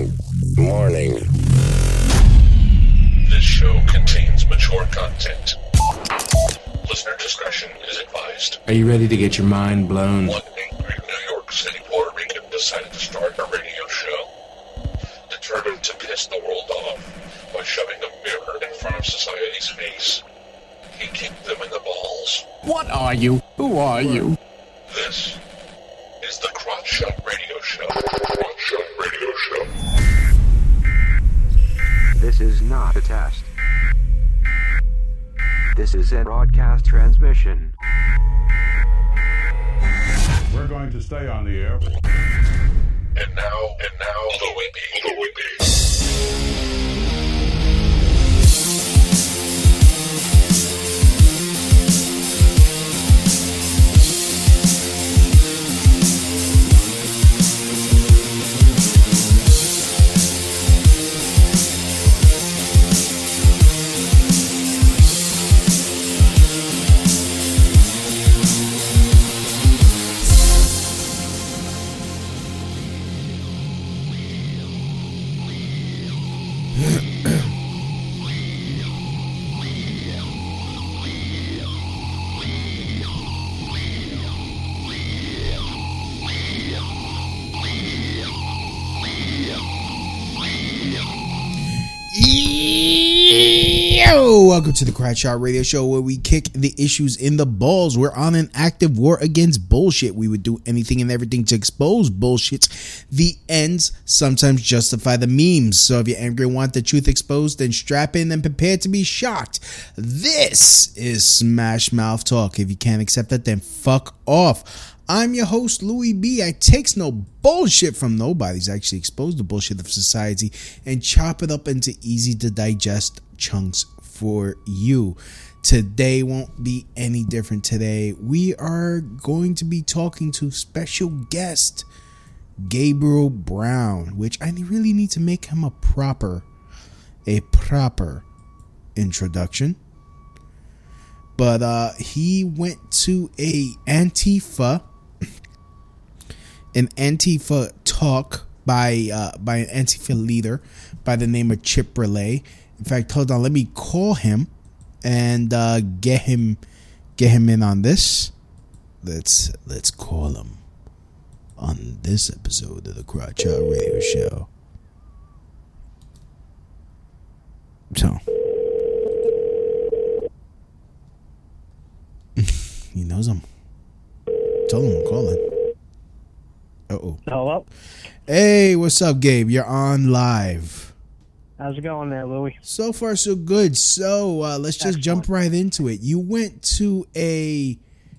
Warning. This show contains mature content. Listener discretion is advised. Are you ready to get your mind blown? One angry New York City Puerto Rican decided to start a radio show, determined to piss the world off by shoving a mirror in front of society's face. He kicked them in the balls. What are you? Who are you? This is the Crotch Shot Radio Show. Crotch Shot Radio Show. This is not a test. This is a broadcast transmission. We're going to stay on the air. And now, the Whippy. Welcome to the Crotch Shot Radio Show, where we kick the issues in the balls. We're on an active war against bullshit. We would do anything and everything to expose bullshit. The ends sometimes justify the memes. So if you're angry and want the truth exposed, then strap in and prepare to be shocked. This is Smash Mouth Talk. If you can't accept that, then fuck off. I'm your host, Louis B. I takes no bullshit from nobody's. Actually expose the bullshit of society and chop it up into easy to digest chunks for you. Today won't be any different. Today we are going to be talking to special guest Gabriel Brown, which I really need to make him a proper introduction. But he went to an Antifa talk by an Antifa leader by the name of Chip Relay. In fact, hold on, let me call him and get him in on this. Let's call him on this episode of the Crotch Shot Radio Show. So he knows him. Told him I'm calling. Uh-oh. Hello? Hey, what's up, Gabe? You're on live. How's it going there, Louie? So far, so good. So let's just jump right into it. You went to a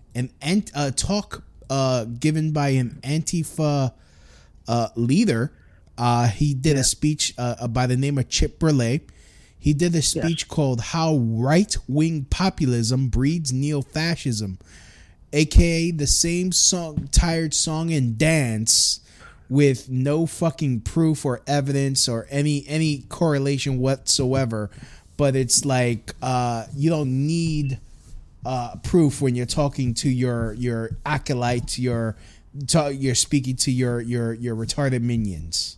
talk given by an Antifa leader. He did a speech by the name of Chip Relay. He did a speech called "How Right-Wing Populism Breeds Neo-Fascism," aka the same song, tired song and dance with no fucking proof or evidence or any correlation whatsoever. But it's like you don't need proof when you're talking to your acolytes, you're speaking to your retarded minions.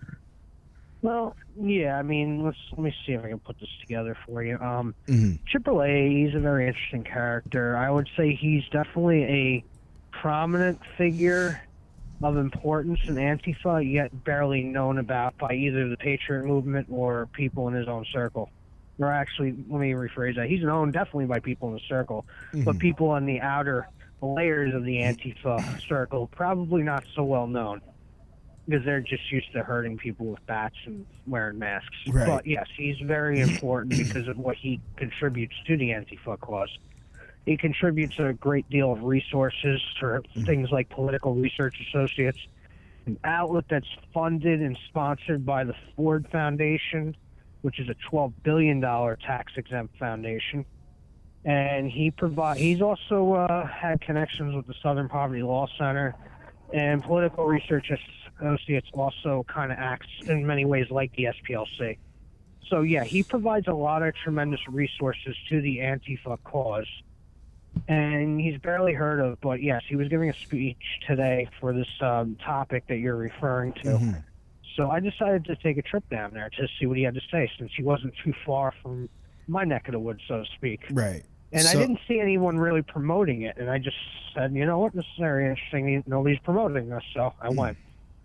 Well, yeah, I mean, let me see if I can put this together for you. Mm-hmm. Chip Relay, he's a very interesting character. I would say he's definitely a prominent figure of importance in Antifa, yet barely known about by either the Patriot movement or people in his own circle. Or actually, let me rephrase that. He's known definitely by people in the circle, but people on the outer layers of the Antifa circle probably not so well known, because they're just used to hurting people with bats and wearing masks. Right. But yes, he's very important because of what he contributes to the Antifa cause. He contributes a great deal of resources for things like Political Research Associates, an outlet that's funded and sponsored by the Ford Foundation, which is a $12 billion tax-exempt foundation. And he's also had connections with the Southern Poverty Law Center, and Political Research Associates also kind of acts in many ways like the SPLC. So yeah, he provides a lot of tremendous resources to the Antifa cause. And he's barely heard of, but yes, he was giving a speech today for this topic that you're referring to. So I decided to take a trip down there to see what he had to say, since he wasn't too far from my neck of the woods, so to speak. Right. And I didn't see anyone really promoting it, and I just said, you know what, this is very interesting. Nobody's promoting this, so I went.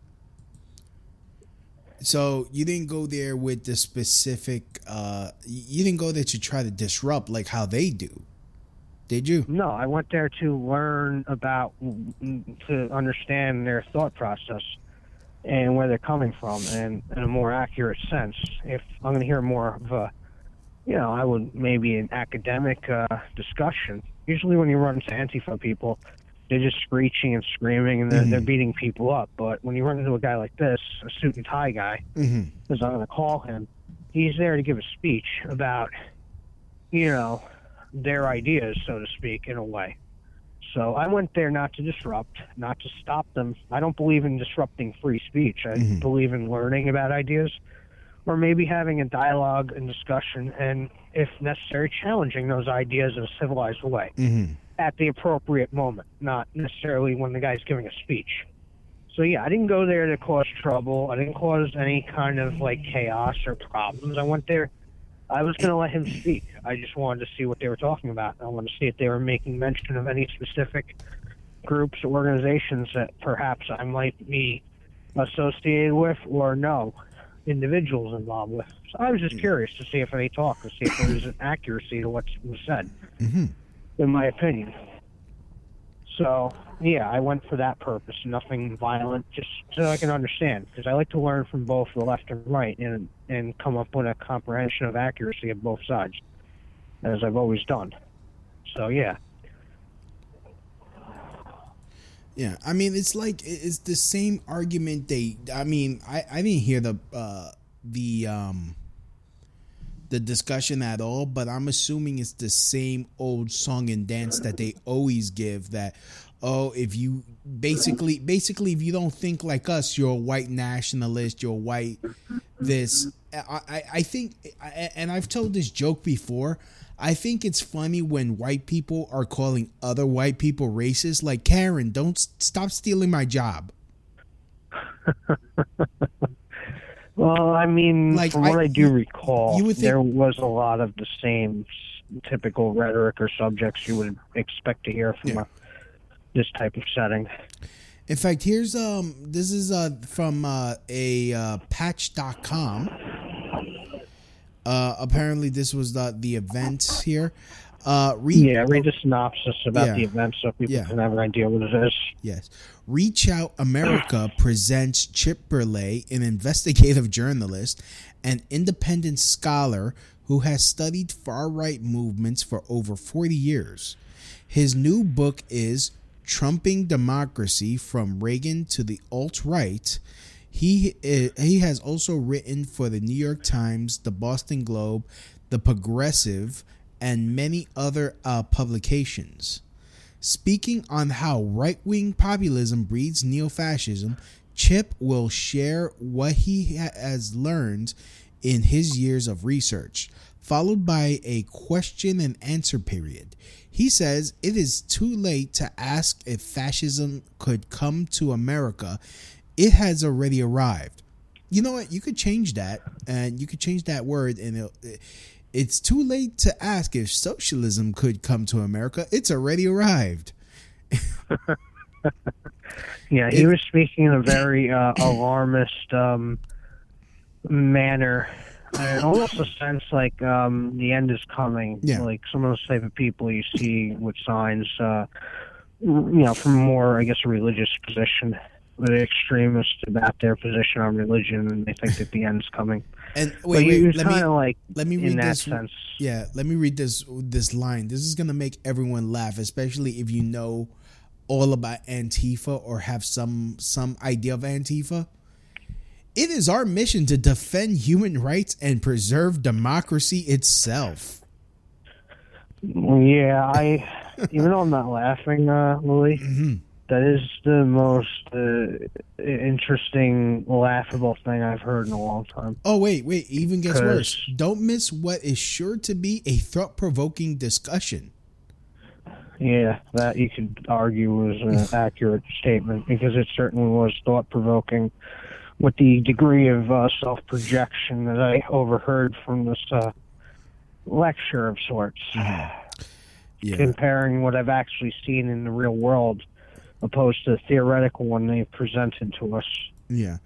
So you didn't go there with the specific, you didn't go there to try to disrupt like how they do, did you? No, I went there to learn about, to understand their thought process and where they're coming from, and in a more accurate sense. If I'm going to hear more of a, I would maybe an academic discussion. Usually when you run into Antifa people, they're just screeching and screaming, and they're beating people up. But when you run into a guy like this, a suit and tie guy, as I'm going to call him, he's there to give a speech about, their ideas, so to speak, in a way. So I went there not to disrupt, not to stop them. I don't believe in disrupting free speech. I believe in learning about ideas, or maybe having a dialogue and discussion, and if necessary, challenging those ideas in a civilized way at the appropriate moment, not necessarily when the guy's giving a speech. So yeah, I didn't go there to cause trouble. I didn't cause any kind of chaos or problems. I went there, I was going to let him speak. I just wanted to see what they were talking about. I wanted to see if they were making mention of any specific groups or organizations that perhaps I might be associated with, or no, individuals involved with. So I was just curious to see if they talk, to see if there was an accuracy to what was said, in my opinion. So, yeah, I went for that purpose, nothing violent, just so I can understand, because I like to learn from both the left and right and come up with a comprehension of accuracy of both sides, as I've always done. So, yeah. Yeah, I mean, it's the same argument I didn't hear the discussion at all, but I'm assuming it's the same old song and dance that they always give, that, if you basically if you don't think like us, you're a white nationalist, you're white this. I think, and I've told this joke before, I think it's funny when white people are calling other white people racist, like, Karen, don't stop stealing my job. Well, I mean, from what I do recall, there was a lot of the same typical rhetoric or subjects you would expect to hear from this type of setting. In fact, here's this is from a patch.com. Apparently this was the event here. Read the synopsis about the event so people can have an idea what it is. Yes. Reach Out America presents Chip Burley, an investigative journalist and independent scholar who has studied far-right movements for over 40 years. His new book is Trumping Democracy from Reagan to the Alt-Right. He has also written for the New York Times, the Boston Globe, the Progressive, and many other publications. Speaking on how right-wing populism breeds neo-fascism, Chip will share what he has learned in his years of research, followed by a question and answer period. He says it is too late to ask if fascism could come to America. It has already arrived. You know what? You could change that, and you could change that word, and it's too late to ask if socialism could come to America. It's already arrived. Yeah, he was speaking in a very alarmist manner. Almost a sense like the end is coming. Yeah. Like some of those type of people you see with signs, from more, I guess, a religious position. The extremists about their position on religion, and they think that the end's coming. And let me read this. Sense. Yeah, let me read this line. This is gonna make everyone laugh, especially if you know all about Antifa or have some idea of Antifa. It is our mission to defend human rights and preserve democracy itself. Yeah, even though I'm not laughing, Louis. Mm-hmm. That is the most interesting, laughable thing I've heard in a long time. Oh, wait. Even gets worse. Don't miss what is sure to be a thought-provoking discussion. Yeah, that you could argue was an accurate statement, because it certainly was thought-provoking with the degree of self-projection that I overheard from this lecture of sorts, comparing what I've actually seen in the real world opposed to the theoretical one they presented to us. Yeah.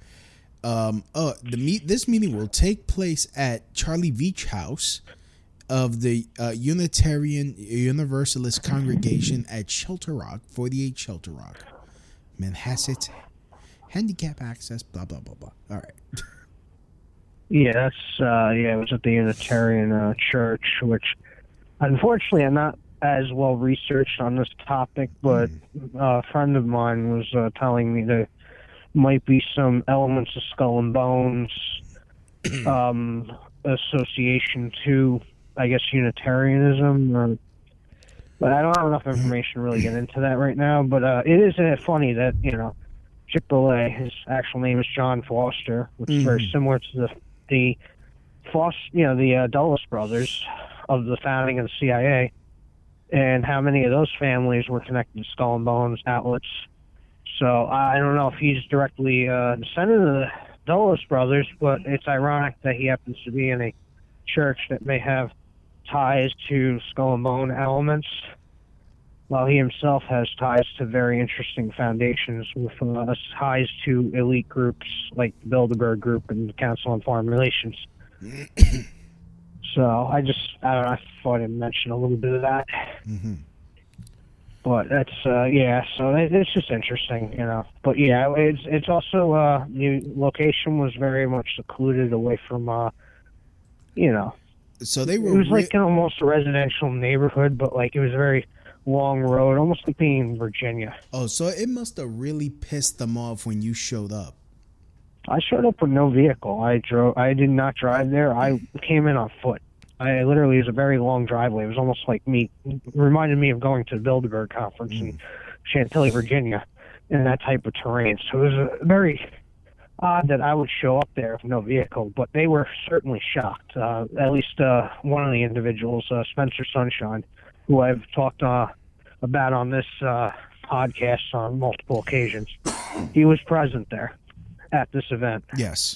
This meeting will take place at Charlie Veach House of the Unitarian Universalist Congregation at Shelter Rock, 48 Shelter Rock, Manhasset, handicap access, blah, blah, blah, blah. All right. Yeah, that's, it was at the Unitarian Church, which unfortunately I'm not as well researched on this topic, but a friend of mine was telling me there might be some elements of Skull and Bones association to, I guess, Unitarianism. But I don't have enough information to really get into that right now. But it is funny that, Chick-fil-A, his actual name is John Foster, which is very similar to the Dulles brothers of the founding of the CIA, and how many of those families were connected to Skull and Bones outlets. So I don't know if he's directly descended of the Dulles brothers, but it's ironic that he happens to be in a church that may have ties to Skull and Bone elements, while he himself has ties to very interesting foundations with ties to elite groups like the Bilderberg Group and the Council on Foreign Relations. So I don't know, I thought I'd mention a little bit of that. But that's, so it's just interesting, But yeah, it's also, the location was very much secluded away from, So they were. It was like almost a residential neighborhood, but like it was a very long road, almost like being in Virginia. Oh, so it must have really pissed them off when you showed up. I showed up with no vehicle. I did not drive there. I came in on foot. It was a very long driveway. It was almost like reminded me of going to the Bilderberg conference in Chantilly, Virginia, in that type of terrain. So it was very odd that I would show up there with no vehicle, but they were certainly shocked. At least one of the individuals, Spencer Sunshine, who I've talked about on this podcast on multiple occasions. He was present there at this event. Yes.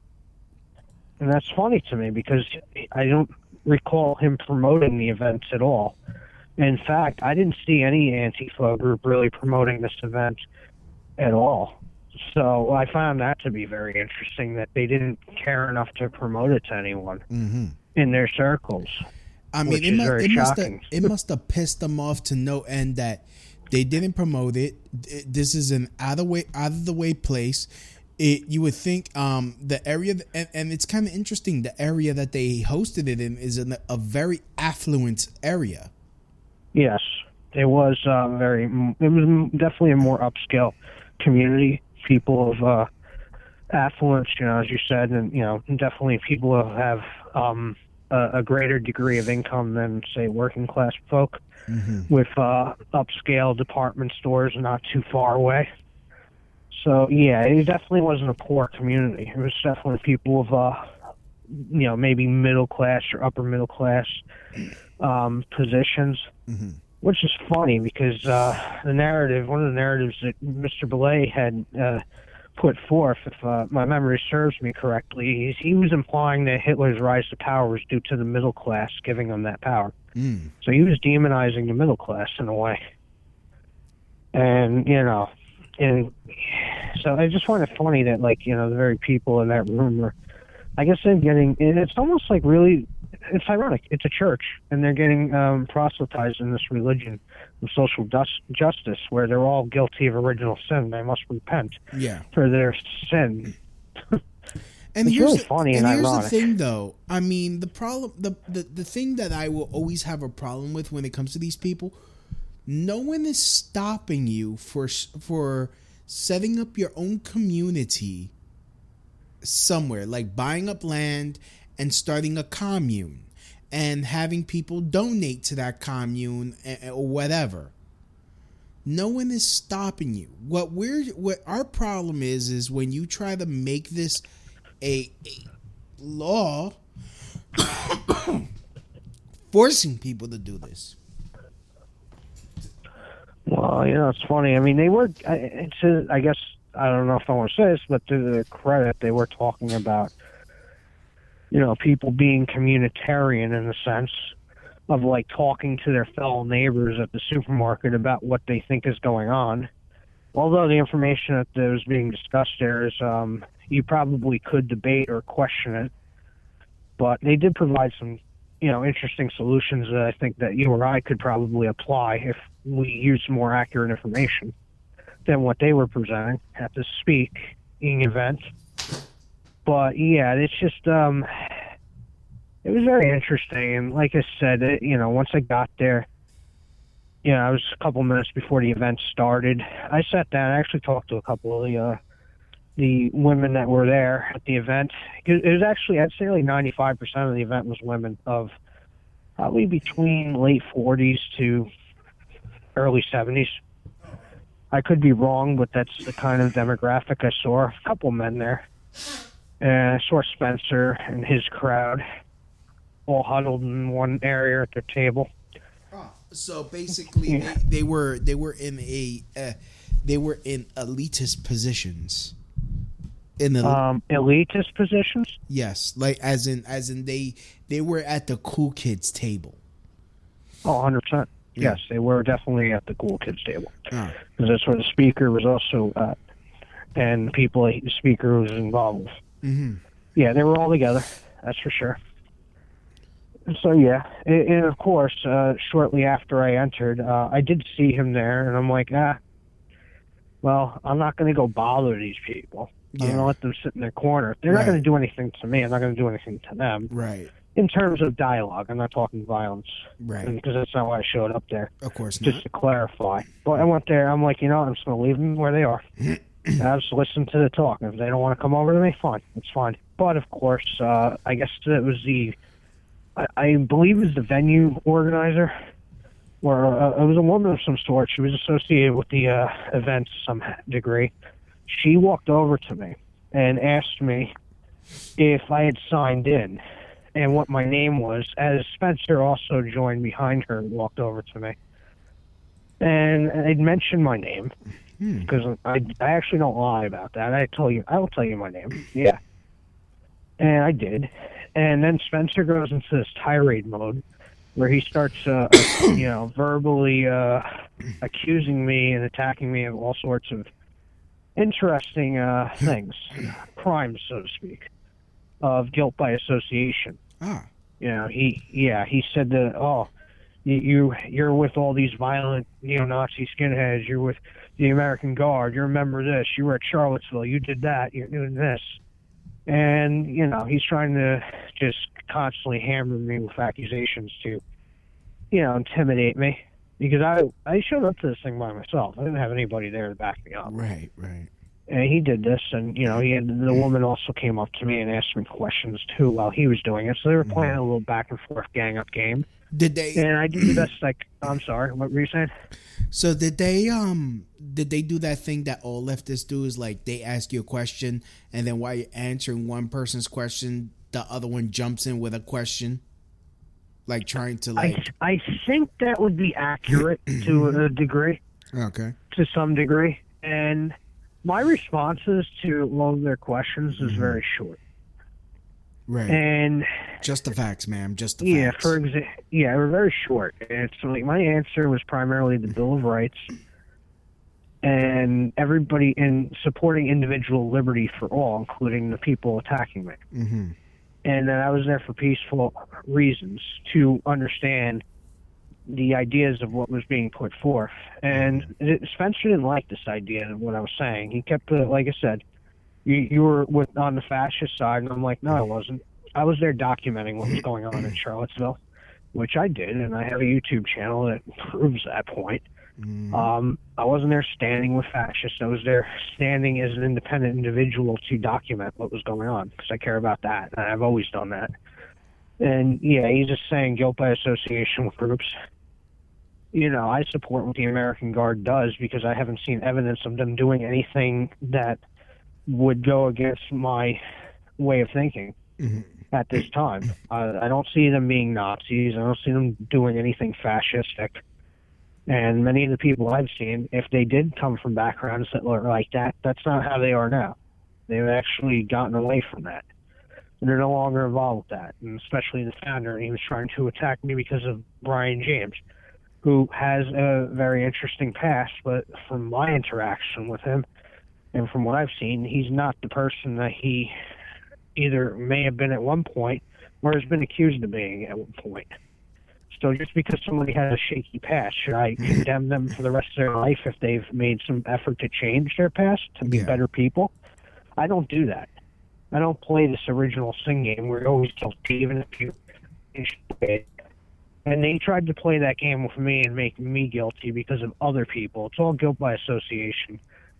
And that's funny to me because I don't recall him promoting the events at all. In fact, I didn't see any Antifa group really promoting this event at all. So I found that to be very interesting, that they didn't care enough to promote it to anyone in their circles. I mean, it must have pissed them off to no end that they didn't promote it. This is an out of the way place. You would think the area, and it's kind of interesting, the area that they hosted it in is a very affluent area. Yes, it was it was definitely a more upscale community. People of affluence, as you said, and definitely people who have a greater degree of income than, say, working class folk, with upscale department stores not too far away. So yeah, it definitely wasn't a poor community. It was definitely people of maybe middle class or upper middle class positions. Which is funny because one of the narratives that Mr. Belay had put forth, if my memory serves me correctly, is he was implying that Hitler's rise to power was due to the middle class giving him that power. So he was demonizing the middle class in a way. And, and so I just find it funny that, the very people in that room are, I guess they're getting, and it's almost like really, it's ironic. It's a church, and they're getting proselytized in this religion of social justice, where they're all guilty of original sin. They must repent for their sin. And it's really funny and ironic. Here's the thing, though. I mean, the problem, the thing that I will always have a problem with when it comes to these people, no one is stopping you for setting up your own community somewhere, like buying up land and starting a commune and having people donate to that commune or whatever. No one is stopping you. What our problem is when you try to make this a law forcing people to do this. Well, it's funny. I mean, they were. I guess I don't know if I want to say this, but to their credit, they were talking about, people being communitarian in the sense of like talking to their fellow neighbors at the supermarket about what they think is going on. Although the information that was being discussed there is, you probably could debate or question it, but they did provide some, interesting solutions that I think that you or I could probably apply if we used more accurate information than what they were presenting at the speaking event. But yeah, it's just, it was very interesting. And like I said, once I got there, I was a couple minutes before the event started. I sat down. I actually talked to a couple of the women that were there at the event. It was actually, I'd say like 95% of the event was women of probably between late 40s to early 70s. I could be wrong, but that's the kind of demographic I saw. A couple men there. And I saw Spencer and his crowd all huddled in one area at their table. So basically, they were in elitist positions. In the elitist positions? Yes, like as in they were at the cool kids table. Oh, 100%. Yes, they were definitely at the cool kids table. Because that's where the speaker was also at, and people the speaker was involved with. Mm-hmm. Yeah, they were all together. That's for sure. So yeah, and of course, shortly after I entered, I did see him there, and I'm like, well, I'm not going to go bother these people. I'm going to let them sit in their corner. They're not going to do anything to me. I'm not going to do anything to them. Right. In terms of dialogue, I'm not talking violence. Right. Because that's not why I showed up there. Of course not. Just to clarify. But I went there, I'm like, I'm just going to leave them where they are. I'll just listen to the talk. If they don't want to come over to me, fine. It's fine. But of course, I guess it was I believe it was the venue organizer, or it was a woman of some sort. She was associated with the event to some degree. She walked over to me and asked me if I had signed in and what my name was, as Spencer also joined behind her and walked over to me. And I'd mentioned my name, because I actually don't lie about that. I will tell you my name. Yeah. And I did. And then Spencer goes into this tirade mode where he starts, verbally accusing me and attacking me of all sorts of interesting things, crimes, so to speak, of guilt by association. He said that, you're with all these violent neo-Nazi skinheads. You're with the American Guard. You're a member of this. You were at Charlottesville. You did that. You're doing this. And, he's trying to just constantly hammer me with accusations to, intimidate me. Because I showed up to this thing by myself. I didn't have anybody there to back me up. Right. And he did this, and, the woman also came up to me and asked me questions, too, while he was doing it. So they were playing a little back-and-forth gang-up game. Did they? And I did the best, I'm sorry, what were you saying? So did they do that thing that all leftists do, is like they ask you a question, and then while you're answering one person's question, the other one jumps in with a question? Like trying to I think that would be accurate to a degree. Okay. To some degree. And my responses to all of their questions is very short. Right. And just the facts, ma'am. Just the facts. We're very short. It's like my answer was primarily the Bill of Rights and everybody in supporting individual liberty for all, including the people attacking me. Mm-hmm. And that I was there for peaceful reasons to understand the ideas of what was being put forth. And Spencer didn't like this idea of what I was saying. He kept, like I said, you were on the fascist side, and I'm like, no, I wasn't. I was there documenting what was going on in Charlottesville, which I did, and I have a YouTube channel that proves that point. I wasn't there standing with fascists. I was there standing as an independent individual to document what was going on, because I care about that, and I've always done that. And, yeah, he's just saying guilt by association with groups. I support what the American Guard does because I haven't seen evidence of them doing anything that would go against my way of thinking at this time. I don't see them being Nazis. I don't see them doing anything fascistic. And many of the people I've seen, if they did come from backgrounds that were like that, that's not how they are now. They've actually gotten away from that. And they're no longer involved with that, and especially the founder. He was trying to attack me because of Brian James, who has a very interesting past, but from my interaction with him and from what I've seen, he's not the person that he either may have been at one point or has been accused of being at one point. So just because somebody has a shaky past, should I condemn them for the rest of their life if they've made some effort to change their past to be better people? I don't do that. I don't play this original sin game where you're always guilty, even if you it. And they tried to play that game with me and make me guilty because of other people. It's all guilt by association.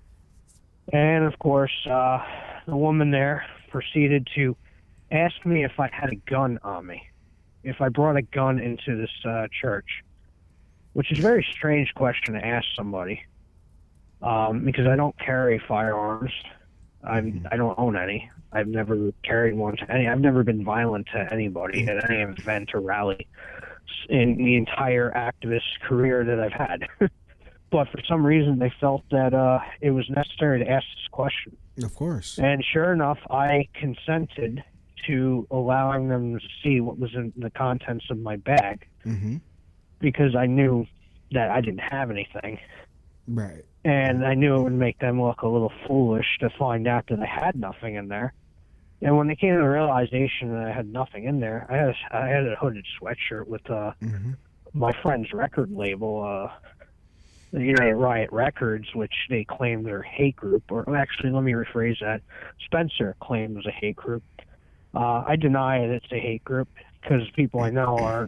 And, of course, the woman there proceeded to ask me if I had a gun on me, if I brought a gun into this church, which is a very strange question to ask somebody because I don't carry firearms. I don't own any. I've never carried one to any. I've never been violent to anybody at any event or rally in the entire activist career that I've had. But for some reason, they felt that it was necessary to ask this question. Of course. And sure enough, I consented to allowing them to see what was in the contents of my bag because I knew that I didn't have anything. Right. And I knew it would make them look a little foolish to find out that I had nothing in there. And when they came to the realization that I had nothing in there, I had a hooded sweatshirt with my friend's record label, the United Riot Records, which they claimed are a hate group. Or actually, let me rephrase that. Spencer claimed was a hate group. I deny that it's a hate group because people I know aren't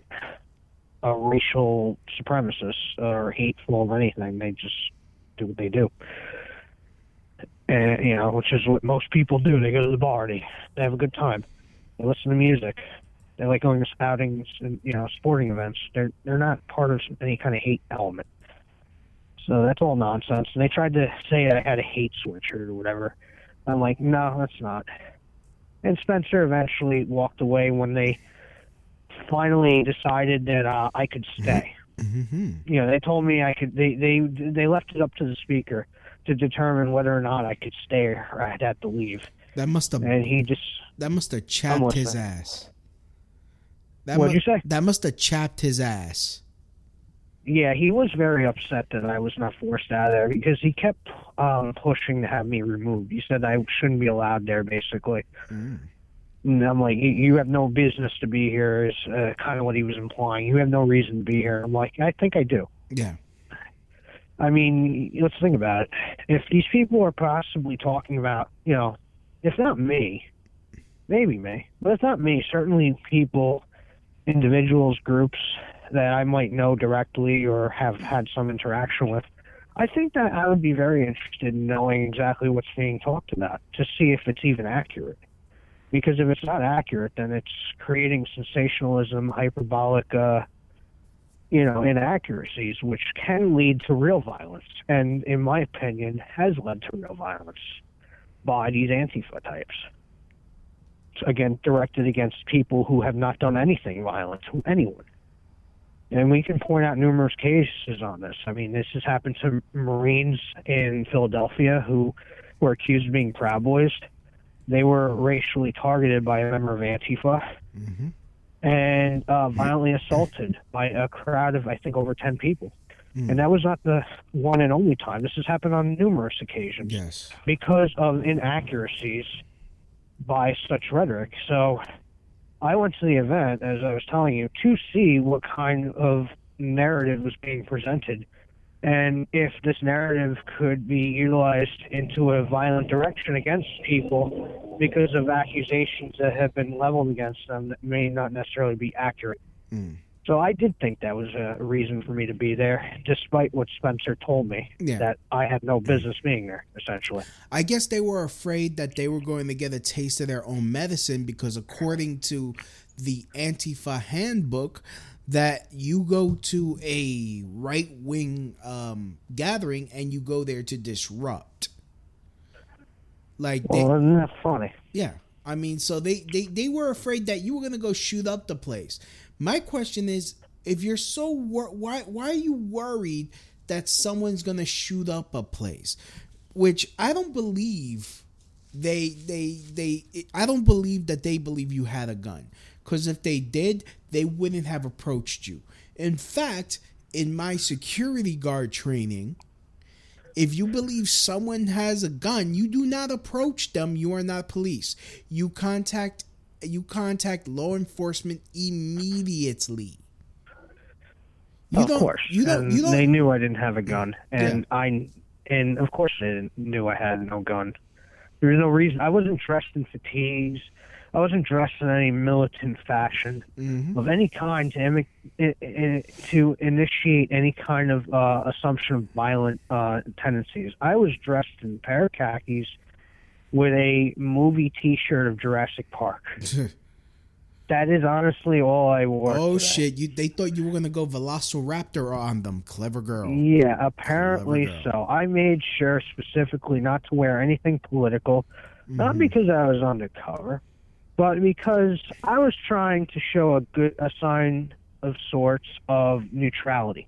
racial supremacists or hateful of anything. They just do what they do. And, which is what most people do. They go to the bar, they have a good time. They listen to music. They like going to outings and, sporting events. They're not part of any kind of hate element. So that's all nonsense. And they tried to say I had a hate sweatshirt or whatever. I'm like, no, that's not. And Spencer eventually walked away when they finally decided that I could stay. They told me I could. They left it up to the speaker to determine whether or not I could stay or I'd have to leave. That must have. And he just. That must have chapped his ass. What'd you say? That must have chapped his ass. Yeah, he was very upset that I was not forced out of there because he kept pushing to have me removed. He said I shouldn't be allowed there, basically. And I'm like, you have no business to be here, is kind of what he was implying. You have no reason to be here. I'm like, I think I do. Yeah. I mean, let's think about it. If these people are possibly talking about, if not me, maybe me, but if not me, certainly people, individuals, groups that I might know directly or have had some interaction with, I think that I would be very interested in knowing exactly what's being talked about to see if it's even accurate. Because if it's not accurate, then it's creating sensationalism, hyperbolic, inaccuracies, which can lead to real violence. And in my opinion, has led to real violence by these Antifa types. Again, directed against people who have not done anything violent to anyone. And we can point out numerous cases on this. I mean, this has happened to Marines in Philadelphia who were accused of being Proud Boys. They were racially targeted by a member of Antifa and violently assaulted by a crowd of, I think, over 10 people. And that was not the one and only time. This has happened on numerous occasions. Yes. Because of inaccuracies by such rhetoric. So I went to the event, as I was telling you, to see what kind of narrative was being presented and if this narrative could be utilized into a violent direction against people because of accusations that have been leveled against them that may not necessarily be accurate. So I did think that was a reason for me to be there, despite what Spencer told me, that I had no business being there, essentially. I guess they were afraid that they were going to get a taste of their own medicine because according to the Antifa handbook, that you go to a right-wing gathering and you go there to disrupt. Isn't that funny? Yeah. I mean, so they were afraid that you were going to go shoot up the place. My question is, if you're so why are you worried that someone's gonna shoot up a place? Which I don't believe I don't believe that they believe you had a gun. Because if they did, they wouldn't have approached you. In fact, in my security guard training, if you believe someone has a gun, you do not approach them. You are not police. You contact law enforcement immediately. Of course. They knew I didn't have a gun, and and of course they knew I had no gun. There was no reason. I wasn't dressed in fatigues. I wasn't dressed in any militant fashion of any kind to initiate any kind of assumption of violent tendencies. I was dressed in a pair of khakis with a movie T-shirt of Jurassic Park. That is honestly all I wore. Oh shit! They thought you were gonna go Velociraptor on them. Clever girl. Yeah, apparently so. I made sure specifically not to wear anything political, not because I was undercover, but because I was trying to show a sign of sorts of neutrality.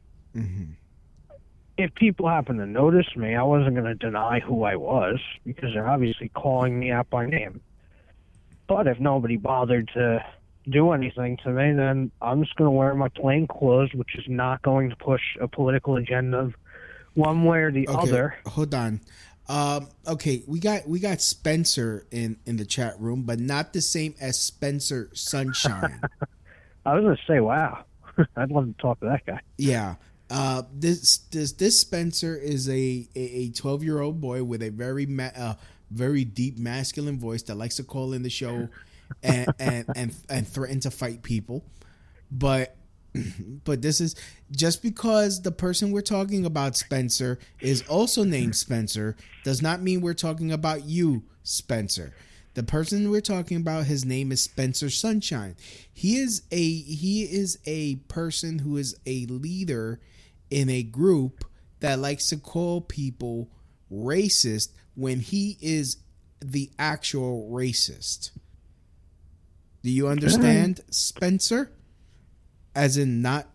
If people happen to notice me, I wasn't going to deny who I was because they're obviously calling me out by name. But if nobody bothered to do anything to me, then I'm just going to wear my plain clothes, which is not going to push a political agenda of one way or the other. Hold on. Okay, we got Spencer in the chat room, but not the same as Spencer Sunshine. I was going to say, wow, I'd love to talk to that guy. Yeah. This Spencer is a 12-year-old boy with a very deep masculine voice that likes to call in the show and threaten to fight people. But this is just because the person we're talking about, Spencer, is also named Spencer, does not mean we're talking about you, Spencer. The person we're talking about, his name is Spencer Sunshine. He is a person who is a leader in a group that likes to call people racist when he is the actual racist. Do you understand, Spencer? As in not...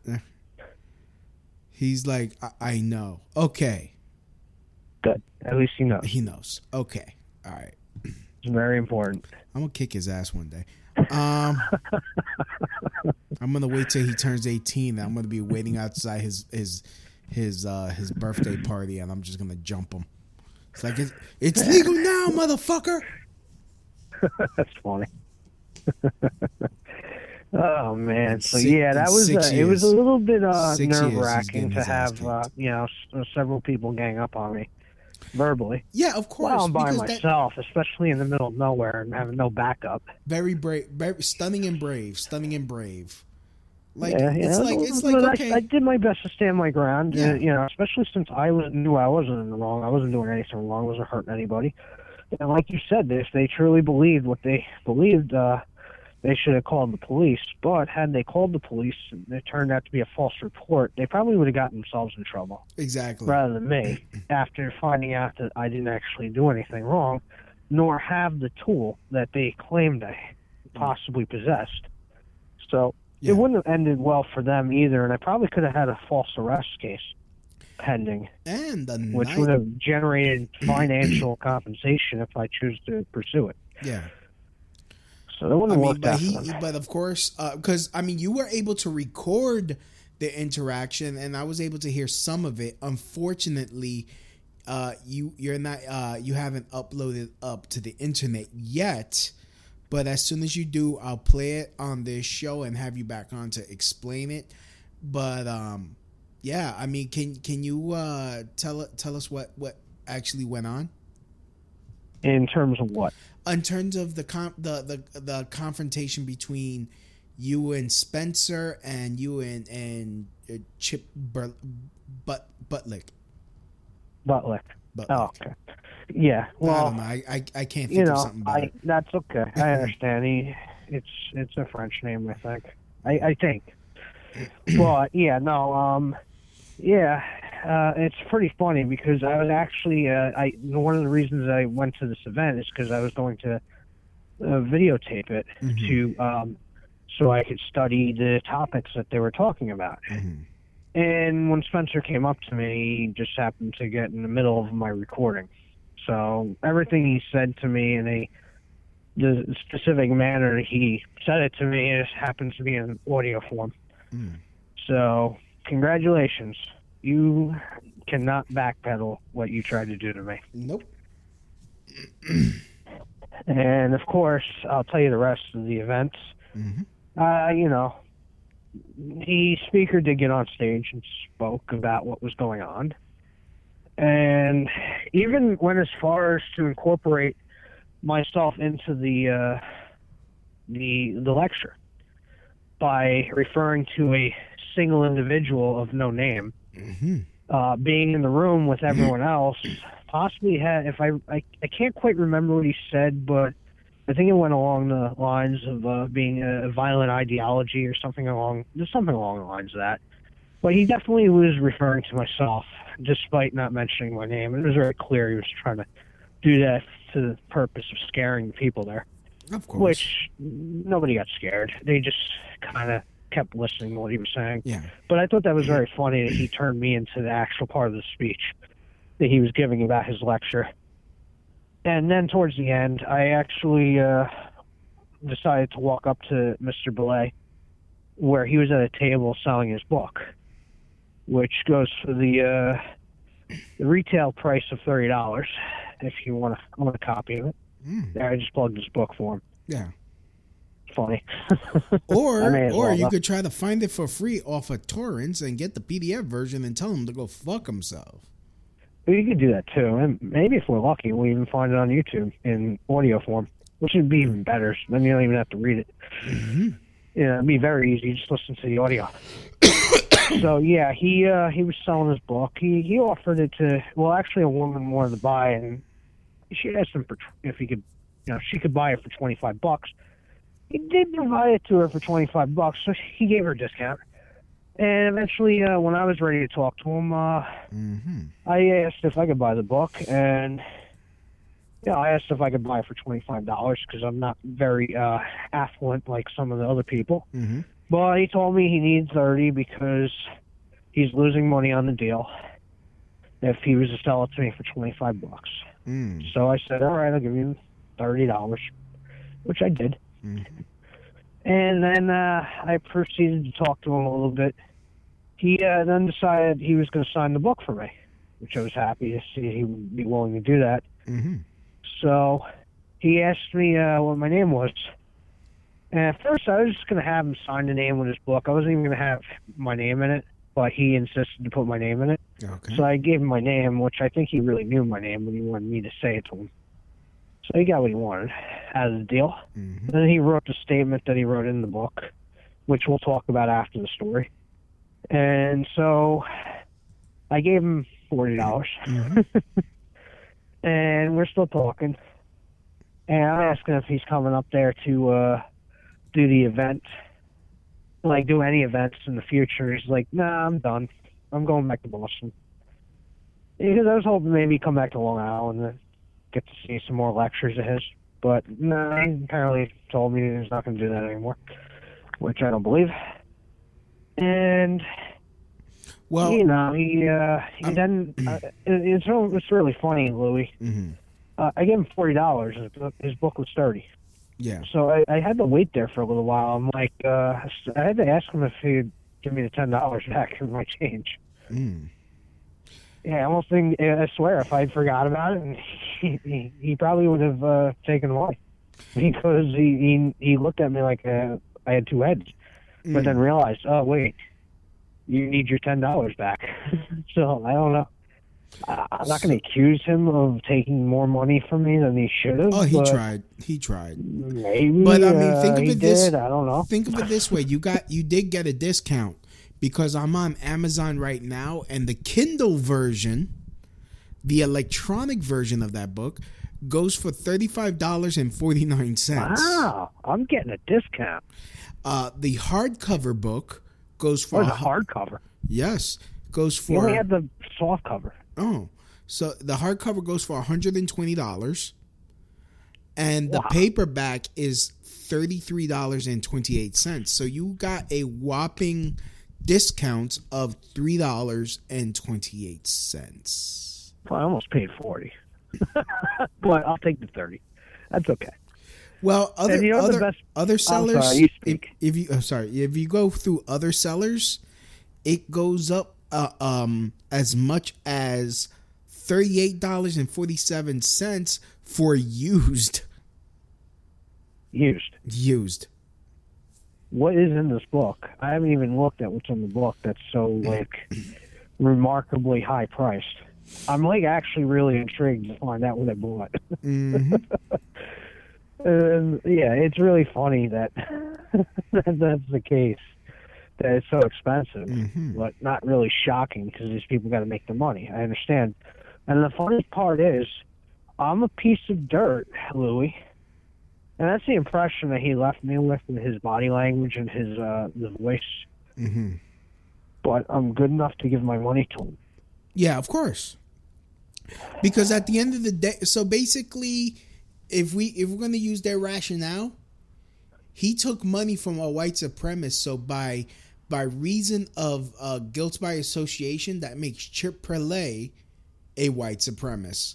He's like, I know. Okay. Good. At least he knows. He knows. Okay. All right. It's very important. I'm going to kick his ass one day. I'm going to wait till he turns 18. I'm going to be waiting outside his birthday party, and I'm just going to jump him. It's like, it's legal now, motherfucker. That's funny. Oh man! So yeah, that was it was a little bit nerve-wracking to have several people gang up on me verbally. Yeah, of course. While I'm by myself, especially in the middle of nowhere and having no backup. Very brave, very stunning and brave. Like it's like okay. I did my best to stand my ground. Yeah. Especially since I knew I wasn't in the wrong. I wasn't doing anything wrong. I wasn't hurting anybody. And like you said, if they truly believed what they believed, they should have called the police. But had they called the police and it turned out to be a false report, they probably would have gotten themselves in trouble. Exactly. Rather than me, after finding out that I didn't actually do anything wrong, nor have the tool that they claimed I possibly possessed. So it wouldn't have ended well for them either, and I probably could have had a false arrest case pending, which would have generated financial compensation if I choose to pursue it. Yeah. So it wouldn't work out. But of course, because you were able to record the interaction, and I was able to hear some of it. Unfortunately, you haven't uploaded up to the internet yet. But as soon as you do, I'll play it on this show and have you back on to explain it. But yeah, can you tell us what actually went on? In terms of what? In terms of the confrontation between you and Spencer and you and Chip Butlick. Oh, okay. Yeah. Well, I don't know. I can't think of something better. That's okay. I understand. It's a French name, I think. I think. But yeah, no. It's pretty funny because I was actually one of the reasons I went to this event is because I was going to videotape it to so I could study the topics that they were talking about. And when Spencer came up to me, he just happened to get in the middle of my recording. So everything he said to me in the specific manner he said it to me, it happens to be in audio form. So congratulations. You cannot backpedal what you tried to do to me. Nope. And of course, I'll tell you the rest of the events. The speaker did get on stage and spoke about what was going on, and even went as far as to incorporate myself into the lecture by referring to a single individual of no name being in the room with everyone else. Possibly had, I can't quite remember what he said, but I think it went along the lines of being a violent ideology or something along the lines of that. But he definitely was referring to myself, despite not mentioning my name. It was very clear he was trying to do that to the purpose of scaring the people there. Of course. Which nobody got scared. They just kind of kept listening to what he was saying. Yeah. But I thought that was very funny that he turned me into the actual part of the speech that he was giving about his lecture. And then towards the end, I actually decided to walk up to Mr. Belay, where he was at a table selling his book, which goes for the retail price of $30 if you want a copy of it. There, I just plugged his book for him. Yeah. Funny. Or you could try to find it for free off of torrents and get the PDF version and tell him to go fuck himself. You could do that too, and maybe if we're lucky, we'll even find it on YouTube in audio form, which would be even better. Then you don't even have to read it. Yeah, it'd be very easy. Just listen to the audio. So yeah, he was selling his book. He offered it to, well, actually a woman wanted to buy it, and she asked him if he could, she could buy it for $25. He did provide it to her for $25, so he gave her a discount. And eventually, when I was ready to talk to him, I asked if I could buy the book, and I asked if I could buy it for $25 because I'm not very affluent like some of the other people. But he told me he needs $30 because he's losing money on the deal if he was to sell it to me for $25. So I said, all right, I'll give you $30, which I did. And then I proceeded to talk to him a little bit. He then decided he was going to sign the book for me, which I was happy to see he would be willing to do that. So he asked me what my name was. And at first, I was just going to have him sign the name with his book. I wasn't even going to have my name in it, but he insisted to put my name in it. Okay. So I gave him my name, which I think he really knew my name when he wanted me to say it to him. So he got what he wanted out of the deal. And then he wrote the statement that he wrote in the book, which we'll talk about after the story. And so I gave him $40. And we're still talking. And I'm asking if he's coming up there to do the event, like do any events in the future. He's like, nah, I'm done. I'm going back to Boston. Because I was hoping maybe he'd come back to Long Island and get to see some more lectures of his. But no, he apparently told me he's not going to do that anymore, which I don't believe. And, well, he then, it's really funny, Louis. I gave him $40. His book was $30. Yeah. So I had to wait there for a little while. I'm like, I had to ask him if he'd give me the $10 back for my change. Yeah, I almost think, I swear, if I'd forgot about it, and he probably would have taken away. Because he looked at me like I had two heads. But then realized, oh, wait, you need your $10 back. So, I don't know. I'm not going to accuse him of taking more money from me than he should have. Oh, he tried. He tried. Maybe. But I mean, think of it this. I don't know. Think of it this way: you did get a discount because I'm on Amazon right now, and the Kindle version, the electronic version of that book, goes for $35.49. Wow, I'm getting a discount. The hardcover book goes for the hardcover. Yes, goes for. You only had the soft cover. Oh, so the hardcover goes for $120, and the paperback is $33.28. So you got a whopping discount of $3.28. Well, I almost paid 40, but I'll take the 30. That's okay. Well, And you know the best- other sellers. I'm sorry, you speak. If you go through other sellers, it goes up as much as $38.47 for used. Used. What is in this book? I haven't even looked at what's in the book that's so like remarkably high priced. I'm like actually really intrigued to find out what I bought. Mm-hmm. And yeah, it's really funny that that's the case. That it's so expensive, but not really shocking because these people got to make their money. I understand. And the funny part is, I'm a piece of dirt, Louis. And that's the impression that he left me with in his body language and his the voice. Mm-hmm. But I'm good enough to give my money to him. Yeah, of course. Because at the end of the day, so basically, if we're going to use their rationale, he took money from a white supremacist. So by reason of guilt by association, that makes Chip Prelay a white supremacist.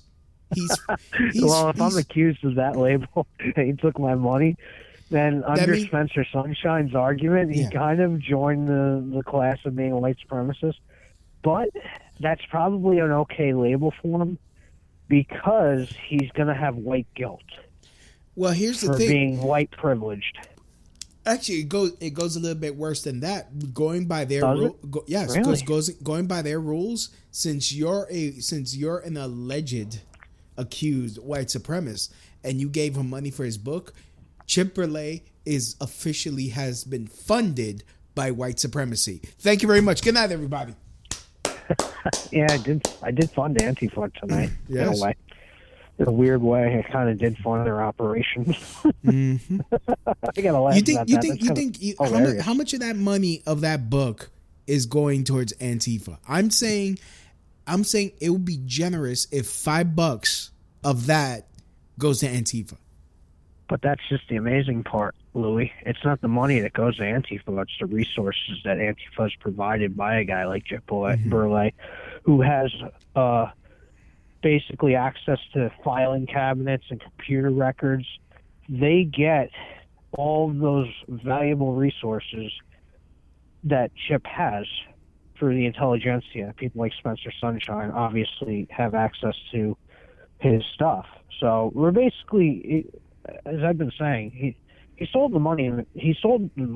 Well, if I'm accused of that label, he took my money, then under Spencer Sunshine's argument, he kind of joined the class of being a white supremacist. But that's probably an okay label for him because he's going to have white guilt. Well, here's the for thing. being white privileged. Actually, it goes a little bit worse than that. Going by their yes, Really? going by their rules. Since you're an alleged accused white supremacist, and you gave him money for his book, Chip Prelay officially has been funded by white supremacy. Thank you very much. Good night, everybody. Yeah, I did fund Antifa tonight. Yes. In a way. In a weird way, I kind of did fund their operations. Mm-hmm. I gotta laugh about that. How much of that money of that book is going towards Antifa? I'm saying it would be generous if $5 of that goes to Antifa. But that's just the amazing part, Louis. It's not the money that goes to Antifa. It's the resources that Antifa is provided by a guy like Chip Burley, who has basically access to filing cabinets and computer records. They get all of those valuable resources that Chip has through the intelligentsia. People like Spencer Sunshine obviously have access to his stuff. So we're basically, as I've been saying, he sold the money. He sold the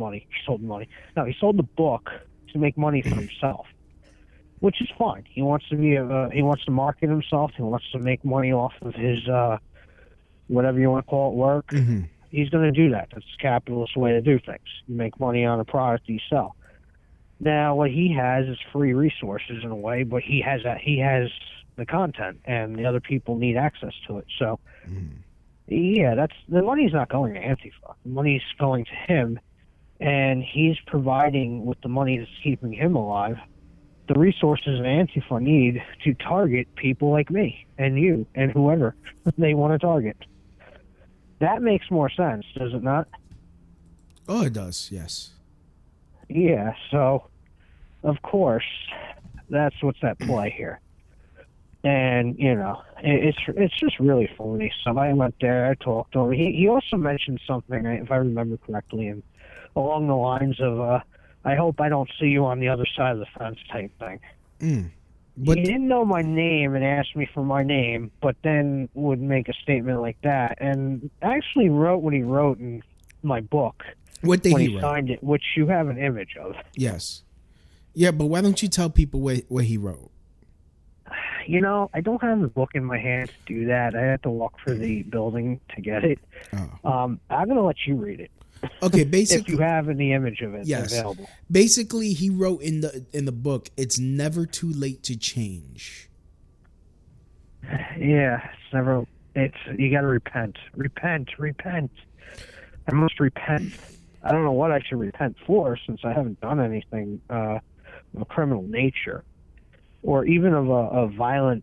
book to make money for himself, which is fine. He wants to he wants to market himself. He wants to make money off of his whatever you want to call it, work. Mm-hmm. He's going to do that. That's the capitalist way to do things. You make money on a product you sell. Now, what he has is free resources in a way, but he has the content, and the other people need access to it. So, yeah, the money's not going to Antifa. The money's going to him, and he's providing with the money that's keeping him alive the resources that Antifa need to target people like me and you and whoever they want to target. That makes more sense, does it not? Oh, it does, yes. Yeah, so, of course, that's what's at play here. And, you know, it's just really funny. Somebody went there, I talked to him. He also mentioned something, if I remember correctly, and along the lines of, I hope I don't see you on the other side of the fence type thing. But he didn't know my name and asked me for my name, but then would make a statement like that. And actually wrote what he wrote in my book. What did when he he write? signed it, which you have an image of. Yes. Yeah, but why don't you tell people what he wrote? You know, I don't have the book in my hand to do that. I have to walk through the building to get it. I'm going to let you read it. Okay, basically, if you have any image of it available. Basically, he wrote in the book, "It's never too late to change." Yeah, it's never. You got to repent. I must repent. I don't know what I should repent for, since I haven't done anything of a criminal nature, or even of a violent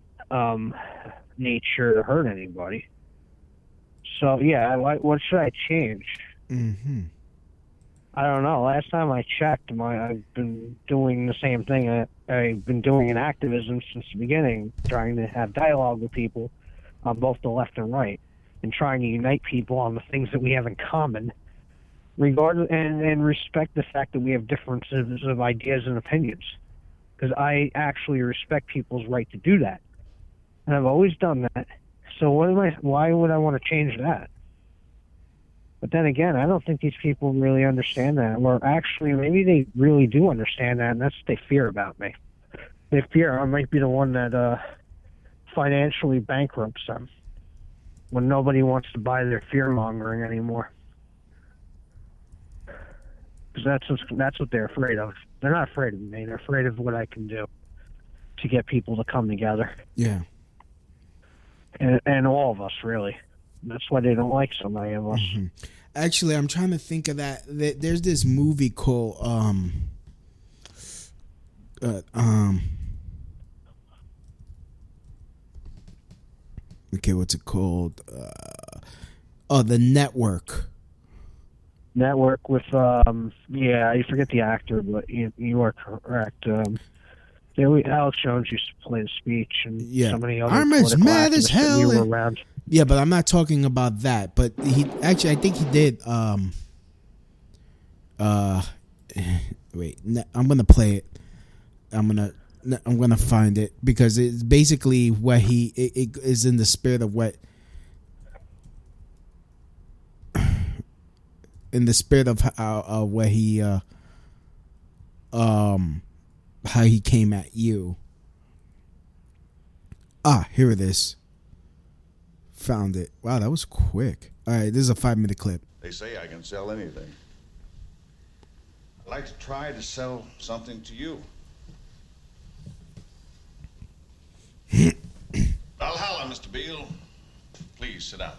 nature to hurt anybody. So yeah, what should I change? Mm-hmm. I don't know. Last time I checked, I've been doing the same thing. I've been doing in activism since the beginning, trying to have dialogue with people on both the left and right, and trying to unite people on the things that we have in common, regardless, and respect the fact that we have differences of ideas and opinions. Because I actually respect people's right to do that, and I've always done that. So why would I want to change that? But then again, I don't think these people really understand that. Or actually, maybe they really do understand that, and that's what they fear about me. They fear I might be the one that financially bankrupts them when nobody wants to buy their fear-mongering anymore. Because that's what they're afraid of. They're not afraid of me. They're afraid of what I can do to get people to come together. Yeah. And all of us, really. That's why they don't like so many of us. Mm-hmm. Actually, I'm trying to think of that. There's this movie called okay, what's it called? The Network. Network with I forget the actor, but you are correct. Alex Jones used to play the speech, and so many other I'm as mad as hell. We were around. Yeah, but I'm not talking about that. But I think he did. Wait, I'm gonna play it. I'm gonna find it because it's basically what it is in the spirit of what. In the spirit of what he how he came at you. Here it is. Found it. Wow, that was quick. All right, this is a 5-minute clip. They say I can sell anything. I'd like to try to sell something to you. Valhalla, Mr. Beale. Please sit down.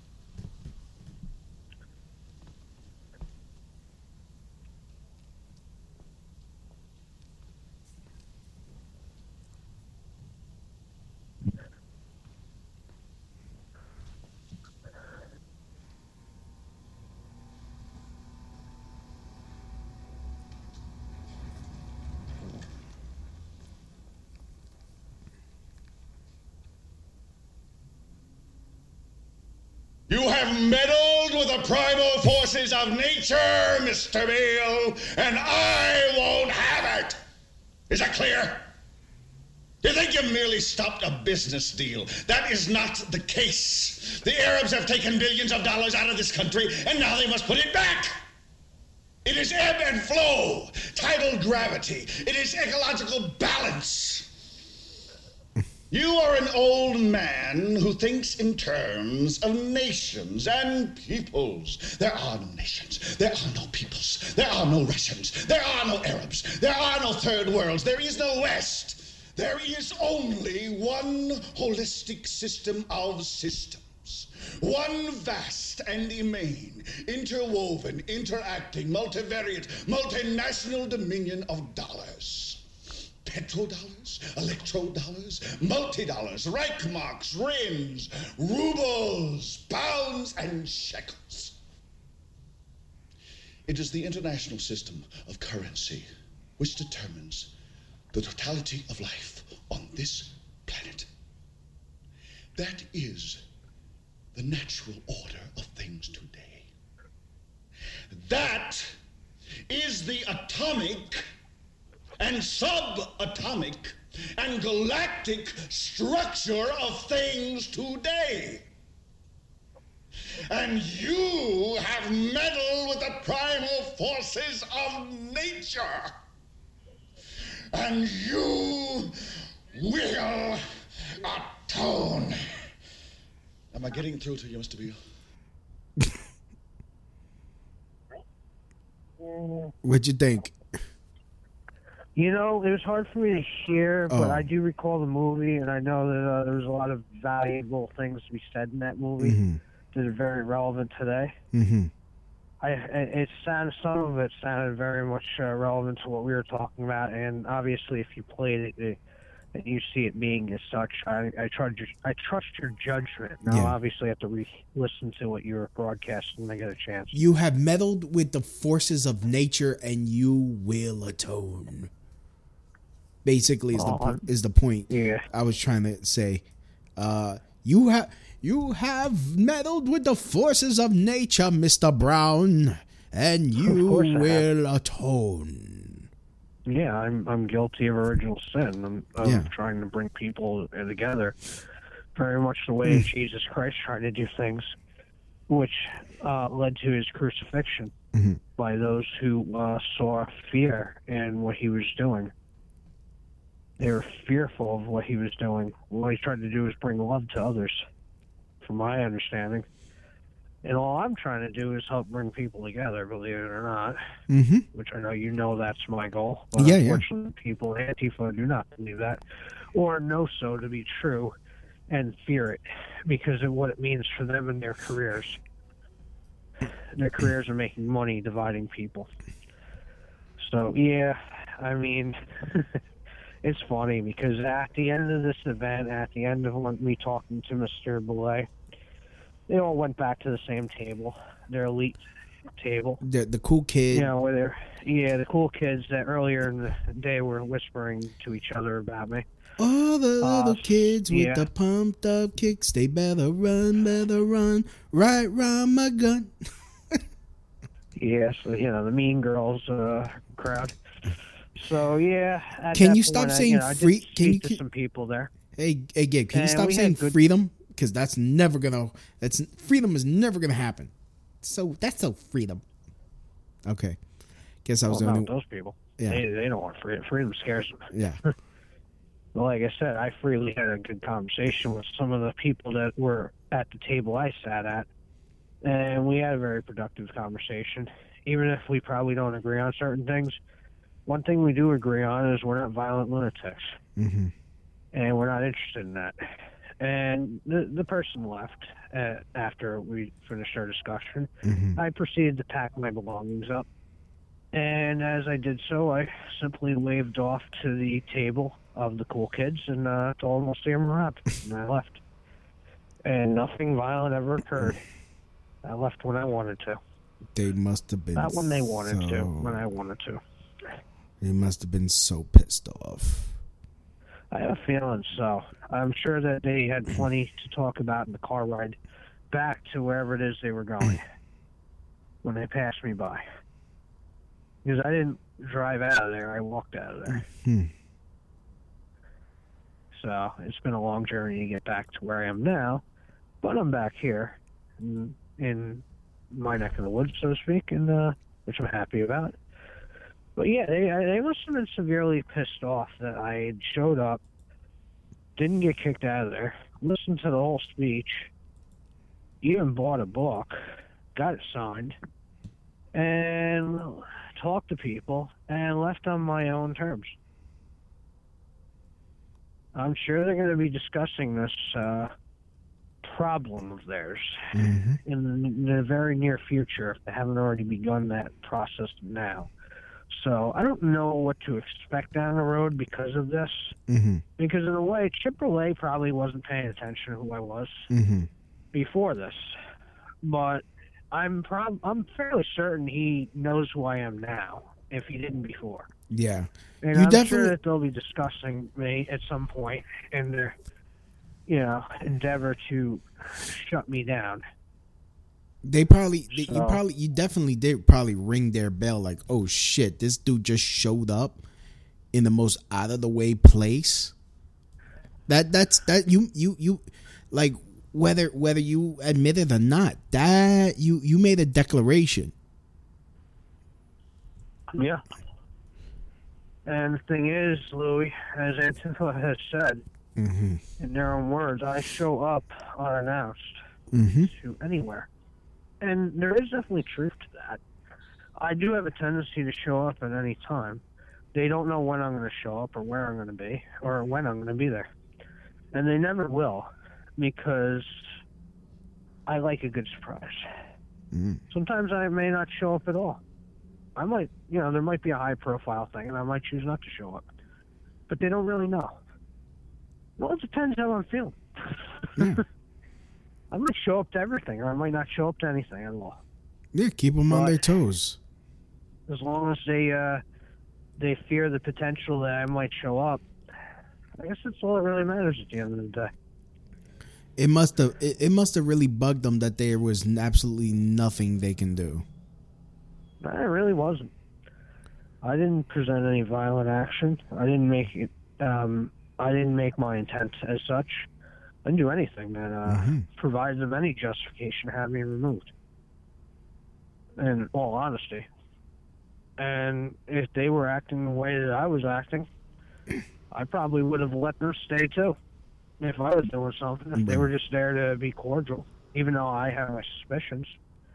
You have meddled with the primal forces of nature, Mr. Beale, and I won't have it. Is that clear? You think you merely stopped a business deal? That is not the case. The Arabs have taken billions of dollars out of this country, and now they must put it back. It is ebb and flow, tidal gravity. It is ecological balance. You are an old man who thinks in terms of nations and peoples. There are no nations. There are no peoples. There are no Russians. There are no Arabs. There are no third worlds. There is no West. There is only one holistic system of systems. One vast and immane, interwoven, interacting, multivariate, multinational dominion of dollars. Petrodollars, electrodollars, multi-dollars, Reichmarks, Rins, rubles, pounds, and shekels. It is the international system of currency which determines the totality of life on this planet. That is the natural order of things today. That is the atomic and subatomic and galactic structure of things today. And you have meddled with the primal forces of nature. And you will atone. Am I getting through to you, Mr. Beale? What'd you think? You know, it was hard for me to hear, but I do recall the movie, and I know that there was a lot of valuable things to be said in that movie that are very relevant today. Mm-hmm. Some of it sounded very much relevant to what we were talking about, and obviously, if you played it, and you see it being as such, I trust your judgment. Now, Yeah. obviously, I have to listen to what you're broadcasting when I get a chance. You have meddled with the forces of nature, and you will atone. Basically, is the point. Yeah. I was trying to say. You have meddled with the forces of nature, Mr. Brown, and you course I have. will atone. Yeah, I'm guilty of original sin. I'm Yeah. trying to bring people together, very much the way Jesus Christ tried to do things, which led to his crucifixion by those who saw fear in what he was doing. They were fearful of what he was doing. What he tried to do was bring love to others, from my understanding. And all I'm trying to do is help bring people together, believe it or not. Mm-hmm. Which I know you know that's my goal. But Yeah. unfortunately, people in Antifa do not believe that, or know so to be true, and fear it because of what it means for them and their careers. Their careers are making money dividing people. So, yeah, I mean, it's funny because at the end of this event, at the end of me talking to Mr. Belay, they all went back to the same table, their elite table. The cool kid. You know, where the cool kids that earlier in the day were whispering to each other about me. All the little kids with yeah. the pumped up kicks, they better run, right round my gun. Yeah, so, the Mean Girls crowd. So, yeah. Can you stop saying free? Can you to some people there? Hey, Gabe, can you And stop we saying had good- freedom? Because that's never gonna. Freedom is never gonna happen. So that's so freedom. Okay, guess I was the Well, only. not those people. Yeah. They don't want freedom. Freedom scares them. Yeah. Well, like I said, I freely had a good conversation with some of the people that were at the table I sat at, and we had a very productive conversation. Even if we probably don't agree on certain things, one thing we do agree on is we're not violent lunatics, Mm-hmm. and we're not interested in that. And the person left after we finished our discussion. Mm-hmm. I proceeded to pack my belongings up, and as I did so, I simply waved off to the table of the cool kids and told them I'll see them around, and I left. And nothing violent ever occurred. I left when I wanted to. They must have been. Not when they wanted to, when I wanted to. They must have been so pissed off. I have a feeling so. I'm sure that they had plenty to talk about in the car ride back to wherever it is they were going when they passed me by. Because I didn't drive out of there, I walked out of there. So it's been a long journey to get back to where I am now, but I'm back here in my neck of the woods, so to speak, and which I'm happy about. But yeah, they must have been severely pissed off that I had showed up, didn't get kicked out of there, listened to the whole speech, even bought a book, got it signed, and talked to people, and left on my own terms. I'm sure they're going to be discussing this problem of theirs in the very near future, if they haven't already begun that process now. So I don't know what to expect down the road because of this. Because in a way, Chipotle probably wasn't paying attention to who I was before this. But I'm fairly certain he knows who I am now, if he didn't before. Yeah. And I'm sure that they'll be discussing me at some point in their, endeavor to shut me down. You definitely did probably ring their bell like, oh shit, this dude just showed up in the most out of the way place. That's you like whether you admit it or not, that you made a declaration. Yeah. And the thing is, Louis, as Antifa has said, in their own words, I show up unannounced to anywhere. And there is definitely truth to that. I do have a tendency to show up at any time. They don't know when I'm going to show up or where I'm going to be or when I'm going to be there. And they never will, because I like a good surprise. Sometimes I may not show up at all. I might, there might be a high-profile thing, and I might choose not to show up. But they don't really know. Well, it depends how I'm feeling. Yeah. I might show up to everything, or I might not show up to anything at all. Yeah, keep them on But- their toes. As long as they fear the potential that I might show up, I guess that's all that really matters at the end of the day. It must have really bugged them that there was absolutely nothing they can do. It really wasn't. I didn't present any violent action. I didn't make it. I didn't make my intent as such. I didn't do anything that provided them any justification to have me removed. In all honesty. And if they were acting the way that I was acting, I probably would have let them stay too. If I was doing something, if they were just there to be cordial, even though I have my suspicions.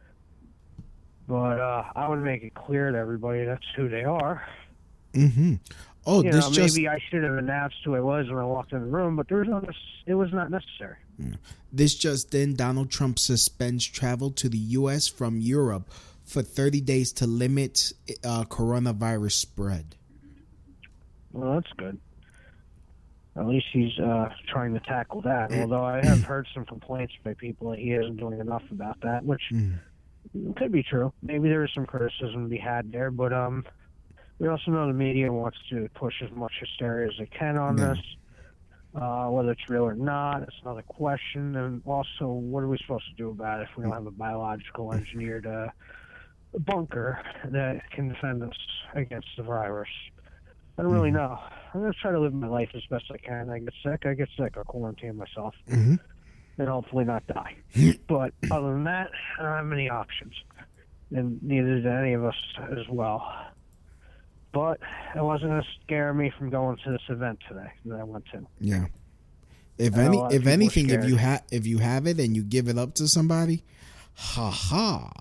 But I would make it clear to everybody that's who they are. Mm-hmm. Oh, You this know, just maybe I should have announced who I was when I walked in the room, but it was not necessary. This just in, Donald Trump suspends travel to the U.S. from Europe for 30 days to limit coronavirus spread. Well, that's good. At least he's trying to tackle that. Although I have heard some complaints by people that he isn't doing enough about that, which could be true. Maybe there is some criticism to be had there, but we also know the media wants to push as much hysteria as they can on this. Whether it's real or not, it's another question. And also, what are we supposed to do about it if we don't have a biological engineered bunker that can defend us against the virus? I don't really know. I'm going to try to live my life as best I can. I get sick, I'll quarantine myself. And hopefully not die. But other than that, I don't have any options. And neither did any of us as well. But it wasn't going to scare me from going to this event today that I went to. Yeah. If I know a lot of people are anything, scared. if you have it and you give it up to somebody, ha ha.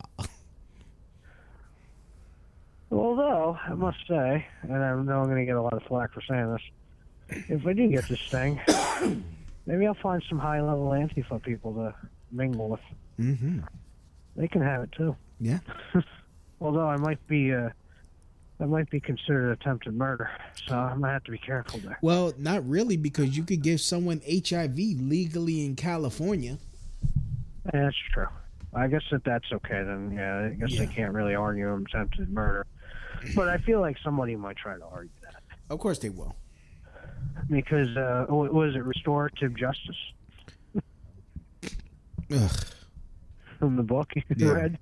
Although, I must say, and I know I'm going to get a lot of flack for saying this, if I do get this thing, maybe I'll find some high-level Antifa people to mingle with. Mm-hmm. They can have it, too. Yeah. Although I might be considered attempted murder, so I might have to be careful there. Well, not really, because you could give someone HIV legally in California. Yeah, that's true. I guess that's okay then. Yeah, I guess they can't really argue attempted murder. But I feel like somebody might try to argue that. Of course they will. Because, was it restorative justice? Ugh. From the book you Yeah. read?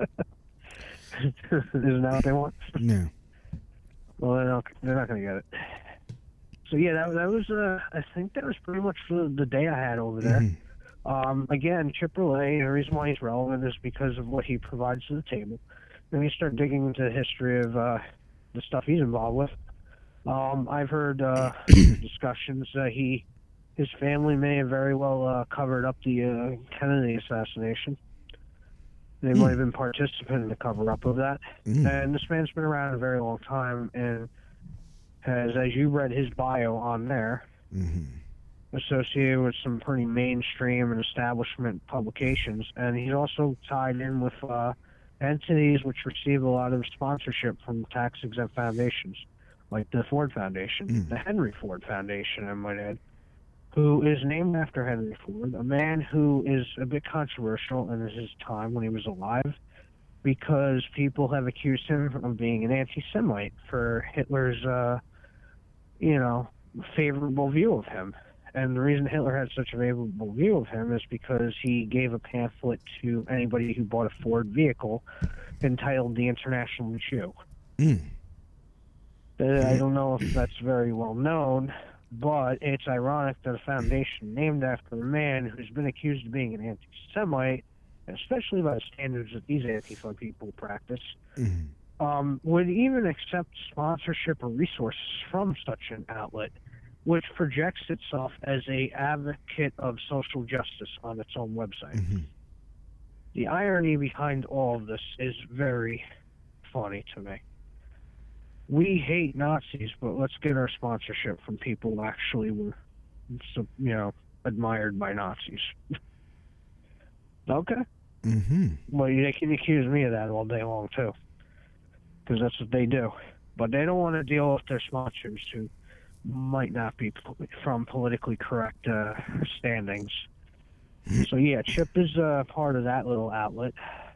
Isn't that what they want? No. Well, they're not going to get it. So, yeah, that was, I think that was pretty much the day I had over there. Again, Chip Roulette, the reason why he's relevant is because of what he provides to the table. Then you start digging into the history of the stuff he's involved with. I've heard discussions that his family may have very well covered up the Kennedy assassination. They might have been participant in the cover-up of that. And this man's been around a very long time and has, as you read his bio on there, associated with some pretty mainstream and establishment publications. And he's also tied in with entities which receive a lot of sponsorship from tax-exempt foundations, like the Ford Foundation, the Henry Ford Foundation, I might add, who is named after Henry Ford, a man who is a bit controversial in his time when he was alive, because people have accused him of being an anti-Semite for Hitler's, favorable view of him. And the reason Hitler had such a favorable view of him is because he gave a pamphlet to anybody who bought a Ford vehicle entitled The International Jew. I don't know if that's very well known, but it's ironic that a foundation named after a man who's been accused of being an anti-Semite, especially by the standards that these Antifa people practice, would even accept sponsorship or resources from such an outlet, which projects itself as a advocate of social justice on its own website. The irony behind all of this is very funny to me. We hate Nazis, but let's get our sponsorship from people who actually were, admired by Nazis. Okay. Well, they can accuse me of that all day long, too, because that's what they do. But they don't want to deal with their sponsors who might not be from politically correct standings. So yeah, Chip is part of that little outlet.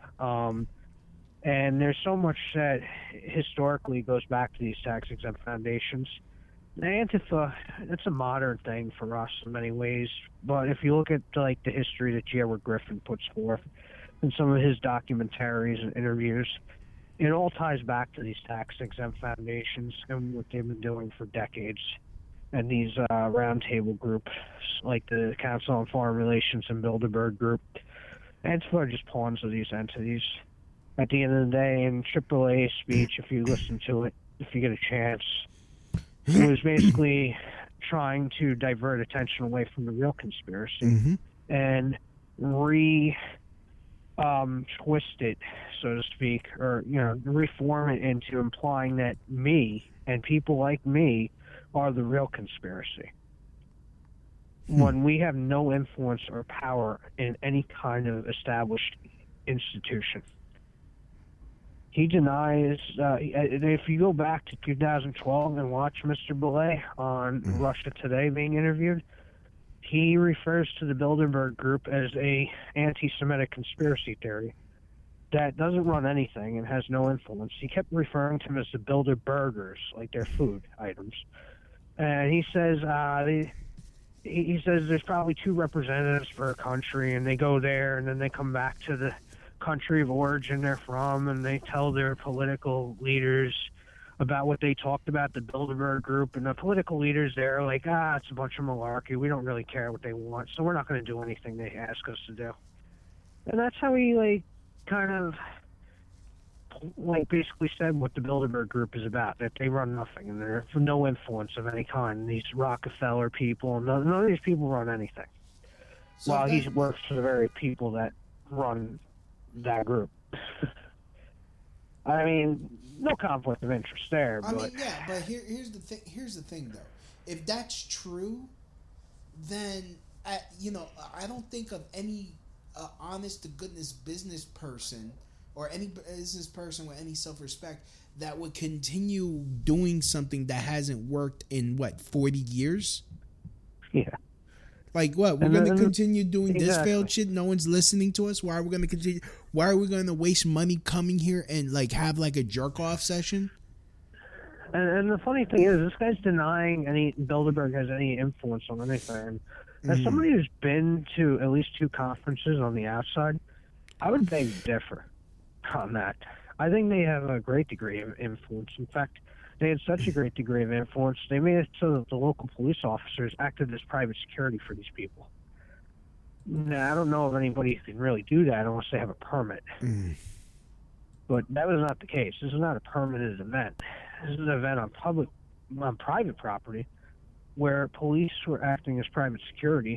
And there's so much that historically goes back to these tax-exempt foundations. Antifa, it's a modern thing for us in many ways, but if you look at like the history that J. Edward Griffin puts forth in some of his documentaries and interviews, it all ties back to these tax-exempt foundations and what they've been doing for decades. And these roundtable groups, like the Council on Foreign Relations and Bilderberg Group, Antifa are just pawns of these entities. At the end of the day, in AAA's speech, if you listen to it, if you get a chance, it was basically trying to divert attention away from the real conspiracy and twist it, so to speak, or reform it into implying that me and people like me are the real conspiracy. When we have no influence or power in any kind of established institution. He denies, if you go back to 2012 and watch Mr. Belay on Russia Today being interviewed, he refers to the Bilderberg Group as a anti-Semitic conspiracy theory that doesn't run anything and has no influence. He kept referring to them as the Bilderbergers, like their food items. And he says he says there's probably 2 representatives per country, and they go there, and then they come back to the country of origin they're from, and they tell their political leaders about what they talked about, the Bilderberg Group, and the political leaders there are like, it's a bunch of malarkey. We don't really care what they want, so we're not going to do anything they ask us to do. And that's how he, kind of, basically said what the Bilderberg Group is about, that they run nothing, and they're no influence of any kind. These Rockefeller people, none of these people run anything. While he works for the very people that run that group. I mean, no conflict of interest there. But here's the thing though. If that's true, then I don't think of any honest to goodness business person or any business person with any self-respect that would continue doing something that hasn't worked in 40 years. Yeah. Like what? We're going to continue doing this failed shit? No one's listening to us? Why are we going to continue? Why are we going to waste money coming here and have a jerk-off session? And the funny thing is, this guy's denying Bilderberg has any influence on anything. As somebody who's been to at least 2 conferences on the outside, I would beg to differ on that. I think they have a great degree of influence. In fact, they had such a great degree of influence, they made it so that the local police officers acted as private security for these people. Now, I don't know of anybody who can really do that unless they have a permit. But that was not the case. This is not a permitted event. This is an event on private property where police were acting as private security.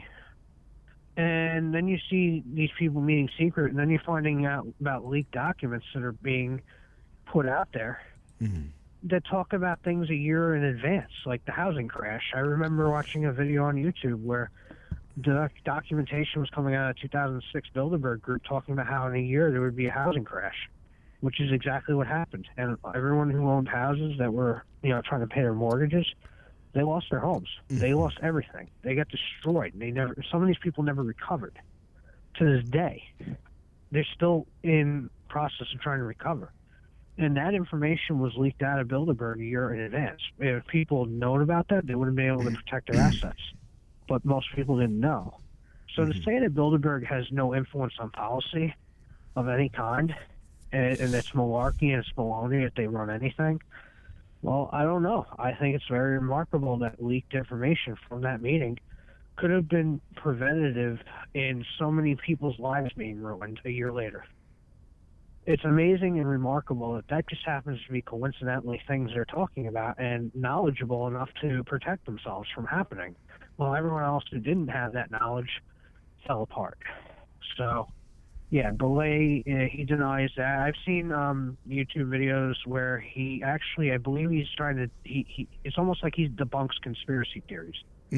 And then you see these people meeting secret, and then you're finding out about leaked documents that are being put out there that talk about things a year in advance, like the housing crash. I remember watching a video on YouTube where the documentation was coming out of 2006 Bilderberg Group talking about how in a year there would be a housing crash, which is exactly what happened. And everyone who owned houses that were, trying to pay their mortgages, they lost their homes. They lost everything. They got destroyed. Some of these people never recovered. To this day, they're still in process of trying to recover. And that information was leaked out of Bilderberg a year in advance. If people had known about that, they would have been able to protect their assets. But most people didn't know. So to say that Bilderberg has no influence on policy of any kind, and it's malarkey and it's baloney that they run anything, well, I don't know. I think it's very remarkable that leaked information from that meeting could have been preventative in so many people's lives being ruined a year later. It's amazing and remarkable that just happens to be coincidentally things they're talking about and knowledgeable enough to protect themselves from happening, while everyone else who didn't have that knowledge fell apart. So, yeah, Belay, he denies that. I've seen YouTube videos where he actually, I believe he's trying to, it's almost like he debunks conspiracy theories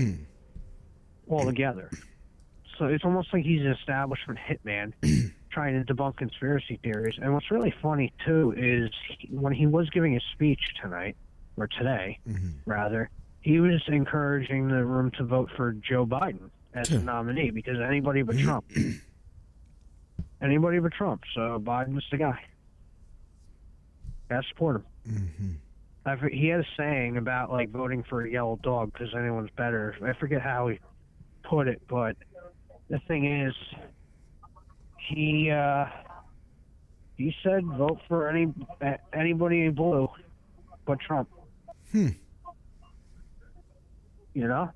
altogether. So it's almost like he's an establishment hitman trying to debunk conspiracy theories. And what's really funny, too, is when he was giving his speech tonight, or today, rather, he was encouraging the room to vote for Joe Biden as the nominee because anybody but Trump. Anybody but Trump. So Biden was the guy. Gotta support him. He had a saying about like voting for a yellow dog because anyone's better. I forget how he put it, but the thing is, he said vote for anybody in blue but Trump. You know?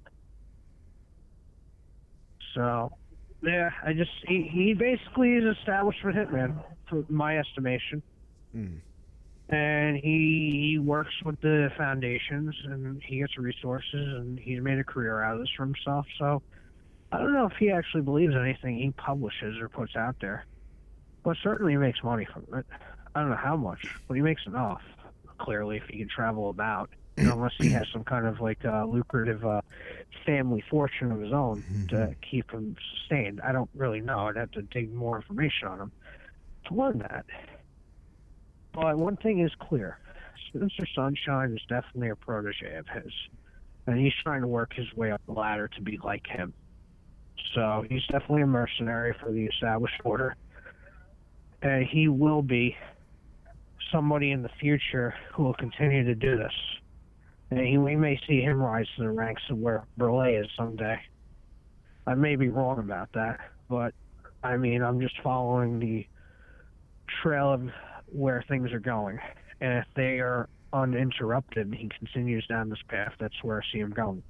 So, yeah, he basically is an establishment hitman, for my estimation. And he works with the foundations, and he gets resources, and he's made a career out of this for himself. So, I don't know if he actually believes anything he publishes or puts out there. But certainly he makes money from it. I don't know how much, but he makes enough, clearly, if he can travel about. Unless he has some kind of like lucrative family fortune of his own to keep him sustained. I don't really know. I'd have to dig more information on him to learn that. But one thing is clear. Spencer Sunshine is definitely a protege of his. And he's trying to work his way up the ladder to be like him. So he's definitely a mercenary for the established order. And he will be somebody in the future who will continue to do this. And we may see him rise to the ranks of where Burley is someday. I may be wrong about that, but I mean, I'm just following the trail of where things are going. And if they are uninterrupted and he continues down this path, that's where I see him going.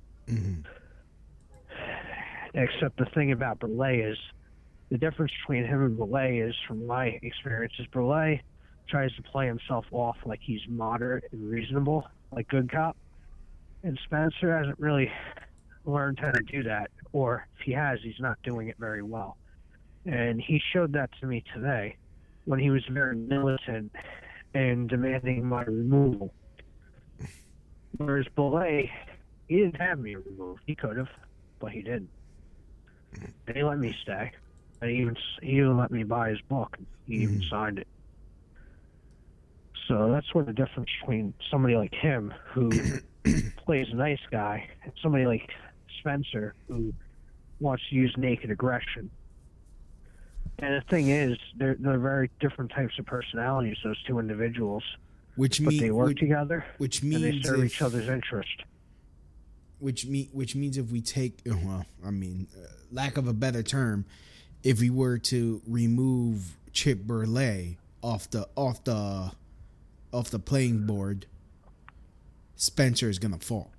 Except the thing about Burley is, the difference between him and Burley is, from my experience, is Burley tries to play himself off like he's moderate and reasonable, like good cop. And Spencer hasn't really learned how to do that, or if he has, he's not doing it very well. And he showed that to me today when he was very militant and demanding my removal. Whereas Belay, he didn't have me removed. He could have, but he didn't. And he let me stay. And he even let me buy his book. He even signed it. So that's where the difference between somebody like him, who plays a nice guy, and somebody like Spencer, who wants to use naked aggression. And the thing is, they're very different types of personalities, those two individuals. But they work together, which means and they serve each other's interest. Which means if we take, well, I mean, lack of a better term, if we were to remove Chip Burley off the playing board, Spencer is gonna fall.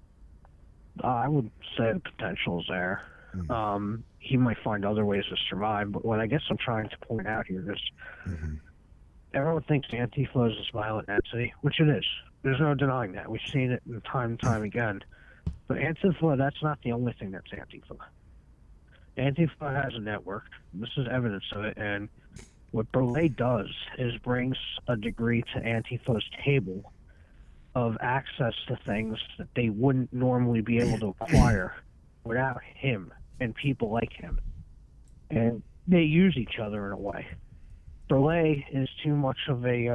I would say the potential is there. He might find other ways to survive, but what I guess I'm trying to point out here is everyone thinks Antifa is this violent entity, which it is. There's no denying that. We've seen it time and time again. But Antifa, that's not the only thing that's Antifa. Antifa has a network. This is evidence of it, and what Burley does is brings a degree to Antifa's table of access to things that they wouldn't normally be able to acquire without him and people like him. And they use each other in a way. Burley is too much of a,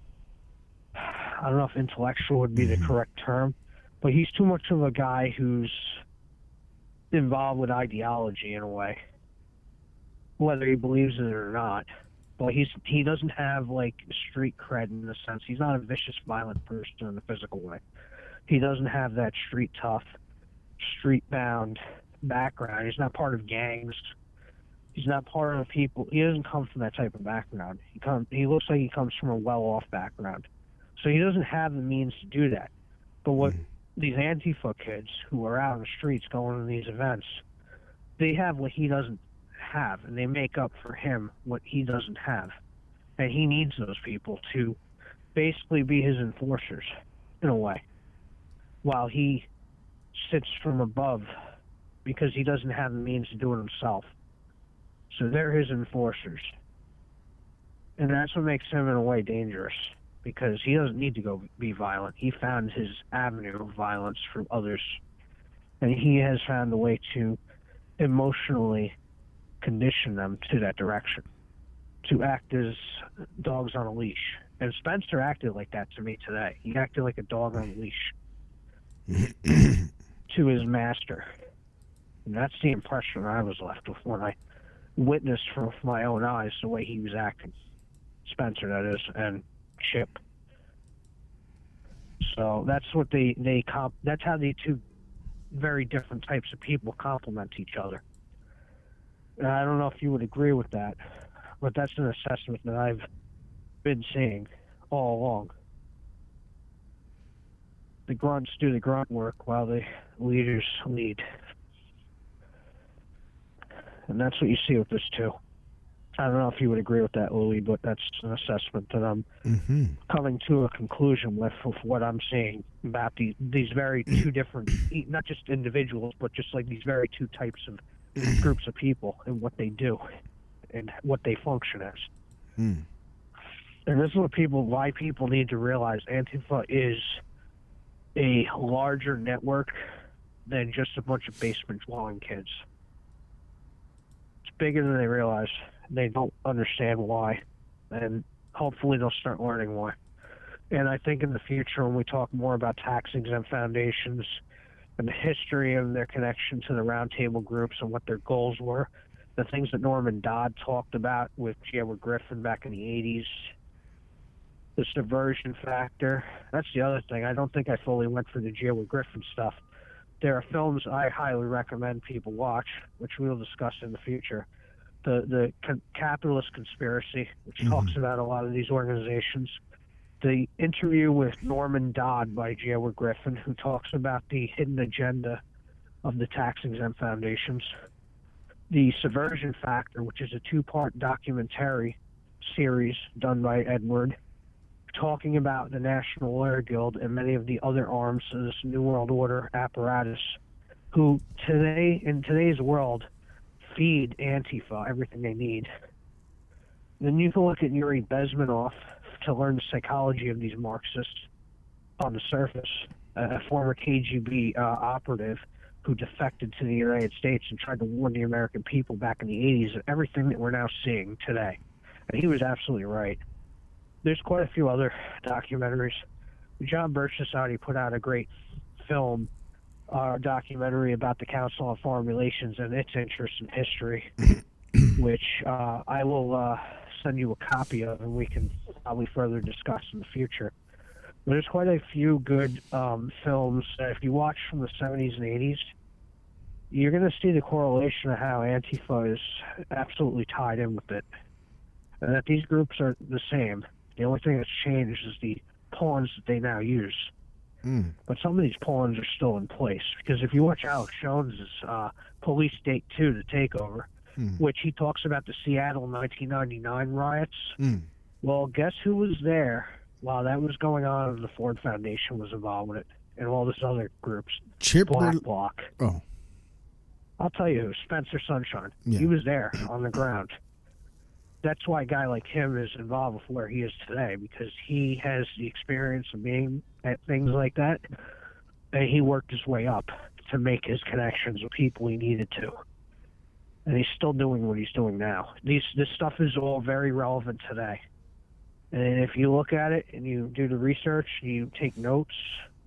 I don't know if intellectual would be the correct term, but he's too much of a guy who's involved with ideology in a way, whether he believes it or not. But he doesn't have like street cred in the sense. He's not a vicious, violent person in a physical way. He doesn't have that street tough, street bound background. He's not part of gangs. He's not part of people. He doesn't come from that type of background. He looks like he comes from a well-off background. So he doesn't have the means to do that. But what these Antifa kids who are out in the streets going to these events, they have what he doesn't have, and they make up for him what he doesn't have. And he needs those people to basically be his enforcers, in a way, while he sits from above because he doesn't have the means to do it himself. So they're his enforcers. And that's what makes him, in a way, dangerous, because he doesn't need to go be violent. He found his avenue of violence from others, and he has found a way to emotionally condition them to that direction, to act as dogs on a leash. And Spencer acted like that to me today. He acted like a dog on a leash. to his master. And that's the impression I was left with when I witnessed from my own eyes the way he was acting. Spencer, that is, and Chip. So that's what that's how the two very different types of people complement each other. And I don't know if you would agree with that, but that's an assessment that I've been seeing all along. The grunts do the grunt work while the leaders lead. And that's what you see with this too. I don't know if you would agree with that, Louis, but that's an assessment that I'm coming to a conclusion with what I'm seeing about these very two different, not just individuals, but just like these very two types of groups of people and what they do and what they function as. And this is why people need to realize Antifa is a larger network than just a bunch of basement dwelling kids. It's bigger than they realize. They don't understand why, and hopefully they'll start learning why. And I think in the future, when we talk more about tax-exempt foundations and the history of their connection to the roundtable groups and what their goals were, the things that Norman Dodd talked about with J. Edward Griffin back in the 80s, the subversion factor. That's the other thing. I don't think I fully went for the J. Edward Griffin stuff. There are films I highly recommend people watch, which we'll discuss in the future. The Capitalist Conspiracy, which talks about a lot of these organizations. The interview with Norman Dodd by J. Edward Griffin, who talks about the hidden agenda of the tax-exempt foundations. The Subversion Factor, which is a 2-part documentary series done by Edward, talking about the National Lawyer Guild and many of the other arms of this New World Order apparatus, who in today's world feed Antifa everything they need. Then you can look at Yuri Bezmenov to learn the psychology of these Marxists on the surface, a former KGB operative who defected to the United States and tried to warn the American people back in the 80s of everything that we're now seeing today. And he was absolutely right. There's quite a few other documentaries. John Birch Society put out a great film documentary about the Council on Foreign Relations and its interest in history, which I will send you a copy of, and we can probably further discuss in the future. But there's quite a few good films that if you watch from the 70s and 80s, you're going to see the correlation of how Antifa is absolutely tied in with it, and that these groups are the same. The only thing that's changed is the pawns that they now use. But some of these pawns are still in place, because if you watch Alex Jones's Police State 2, The Takeover, which he talks about the Seattle 1999 riots, well, guess who was there while that was going on and the Ford Foundation was involved with it, and all this other groups? Black Bloc. Oh. I'll tell you who, Spencer Sunshine. Yeah. He was there on the ground. That's why a guy like him is involved with where he is today, because he has the experience of being at things like that, and he worked his way up to make his connections with people he needed to. And he's still doing what he's doing now. This stuff is all very relevant today. And if you look at it and you do the research, you take notes,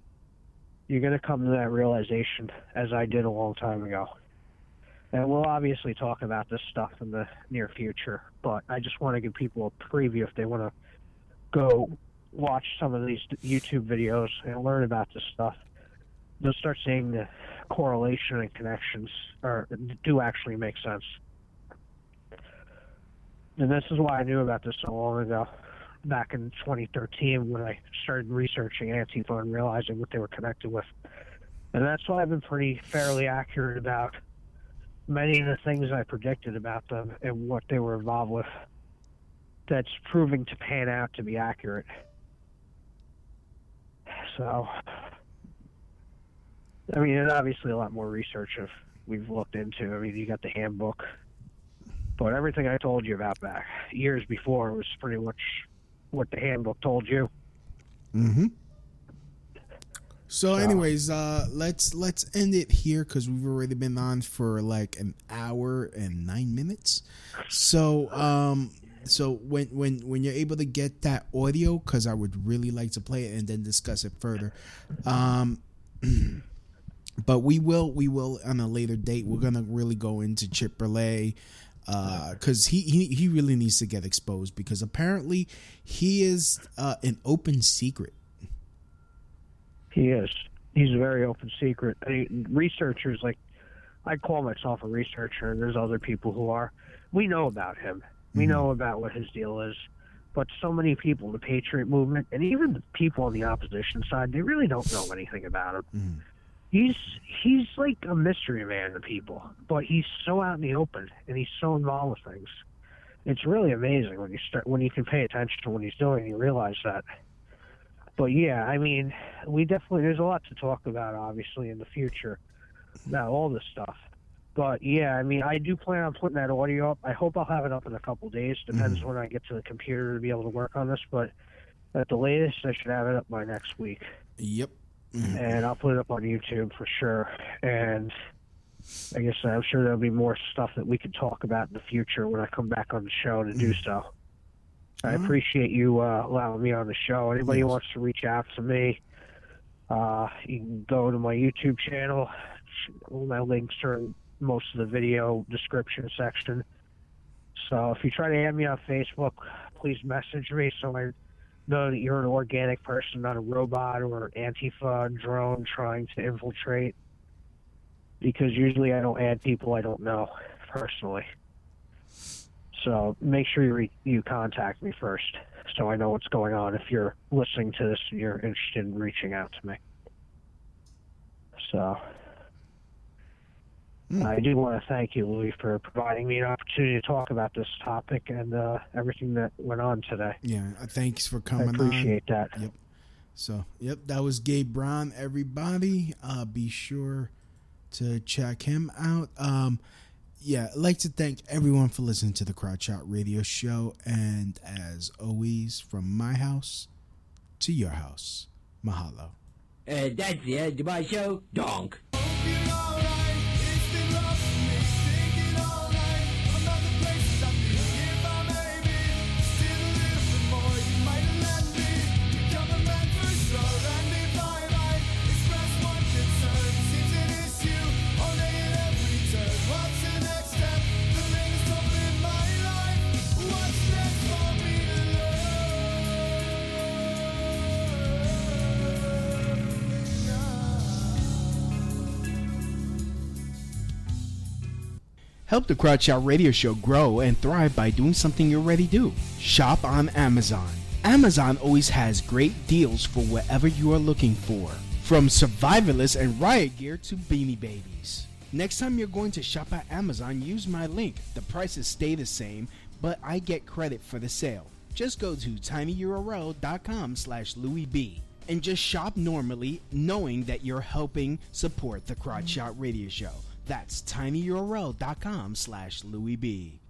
you're going to come to that realization, as I did a long time ago. And we'll obviously talk about this stuff in the near future, but I just want to give people a preview if they want to go watch some of these YouTube videos and learn about this stuff. They'll start seeing the correlation and connections do actually make sense. And this is why I knew about this so long ago, back in 2013 when I started researching Antifa and realizing what they were connected with. And that's why I've been fairly accurate about many of the things I predicted about them and what they were involved with. That's proving to pan out to be accurate. So, I mean, and obviously a lot more research we've looked into. I mean, you got the handbook, but everything I told you about back years before was pretty much what the handbook told you. So anyways, let's end it here because we've already been on for like an hour and 9 minutes. So so when you're able to get that audio, because I would really like to play it and then discuss it further, But we will on a later date. We're gonna really go into Chip Burley, because he really needs to get exposed, because apparently he is an open secret. He is. He's a very open secret. Researchers, like, I call myself a researcher, and there's other people who are. We know about him. We know about what his deal is. But so many people in the Patriot movement, and even the people on the opposition side, they really don't know anything about him. He's like a mystery man to people, but he's so out in the open, and he's so involved with things. It's really amazing when you can pay attention to what he's doing and you realize that. But yeah, I mean, there's a lot to talk about, obviously, in the future about all this stuff. But yeah, I mean, I do plan on putting that audio up. I hope I'll have it up in a couple days. Depends when I get to the computer to be able to work on this. But at the latest, I should have it up by next week. Yep. And I'll put it up on YouTube for sure. And I guess I'm sure there'll be more stuff that we can talk about in the future when I come back on the show to do so. I appreciate you allowing me on the show. Anybody who wants to reach out to me, you can go to my YouTube channel. All my links are in most of the video description section. So if you try to add me on Facebook, please message me so I know that you're an organic person, not a robot or Antifa drone trying to infiltrate. Because usually I don't add people I don't know personally. So make sure you contact me first so I know what's going on if you're listening to this and you're interested in reaching out to me. So I do want to thank you, Louis, for providing me an opportunity to talk about this topic and everything that went on today. Yeah, thanks for coming on. I appreciate that. Yep. So, that was Gabe Brown, everybody. Be sure to check him out. I'd like to thank everyone for listening to the Crowd Shot Radio Show. And as always, from my house to your house, mahalo. That's the end of my show. Donk. Help the Crowd Shot Radio Show grow and thrive by doing something you already do. Shop on Amazon. Amazon always has great deals for whatever you are looking for. From survivalists and riot gear to beanie babies. Next time you're going to shop at Amazon, use my link. The prices stay the same, but I get credit for the sale. Just go to tinyurl.com/LouisB and just shop normally, knowing that you're helping support the Crowd Shot Radio Show. That's tinyurl.com/LouisB.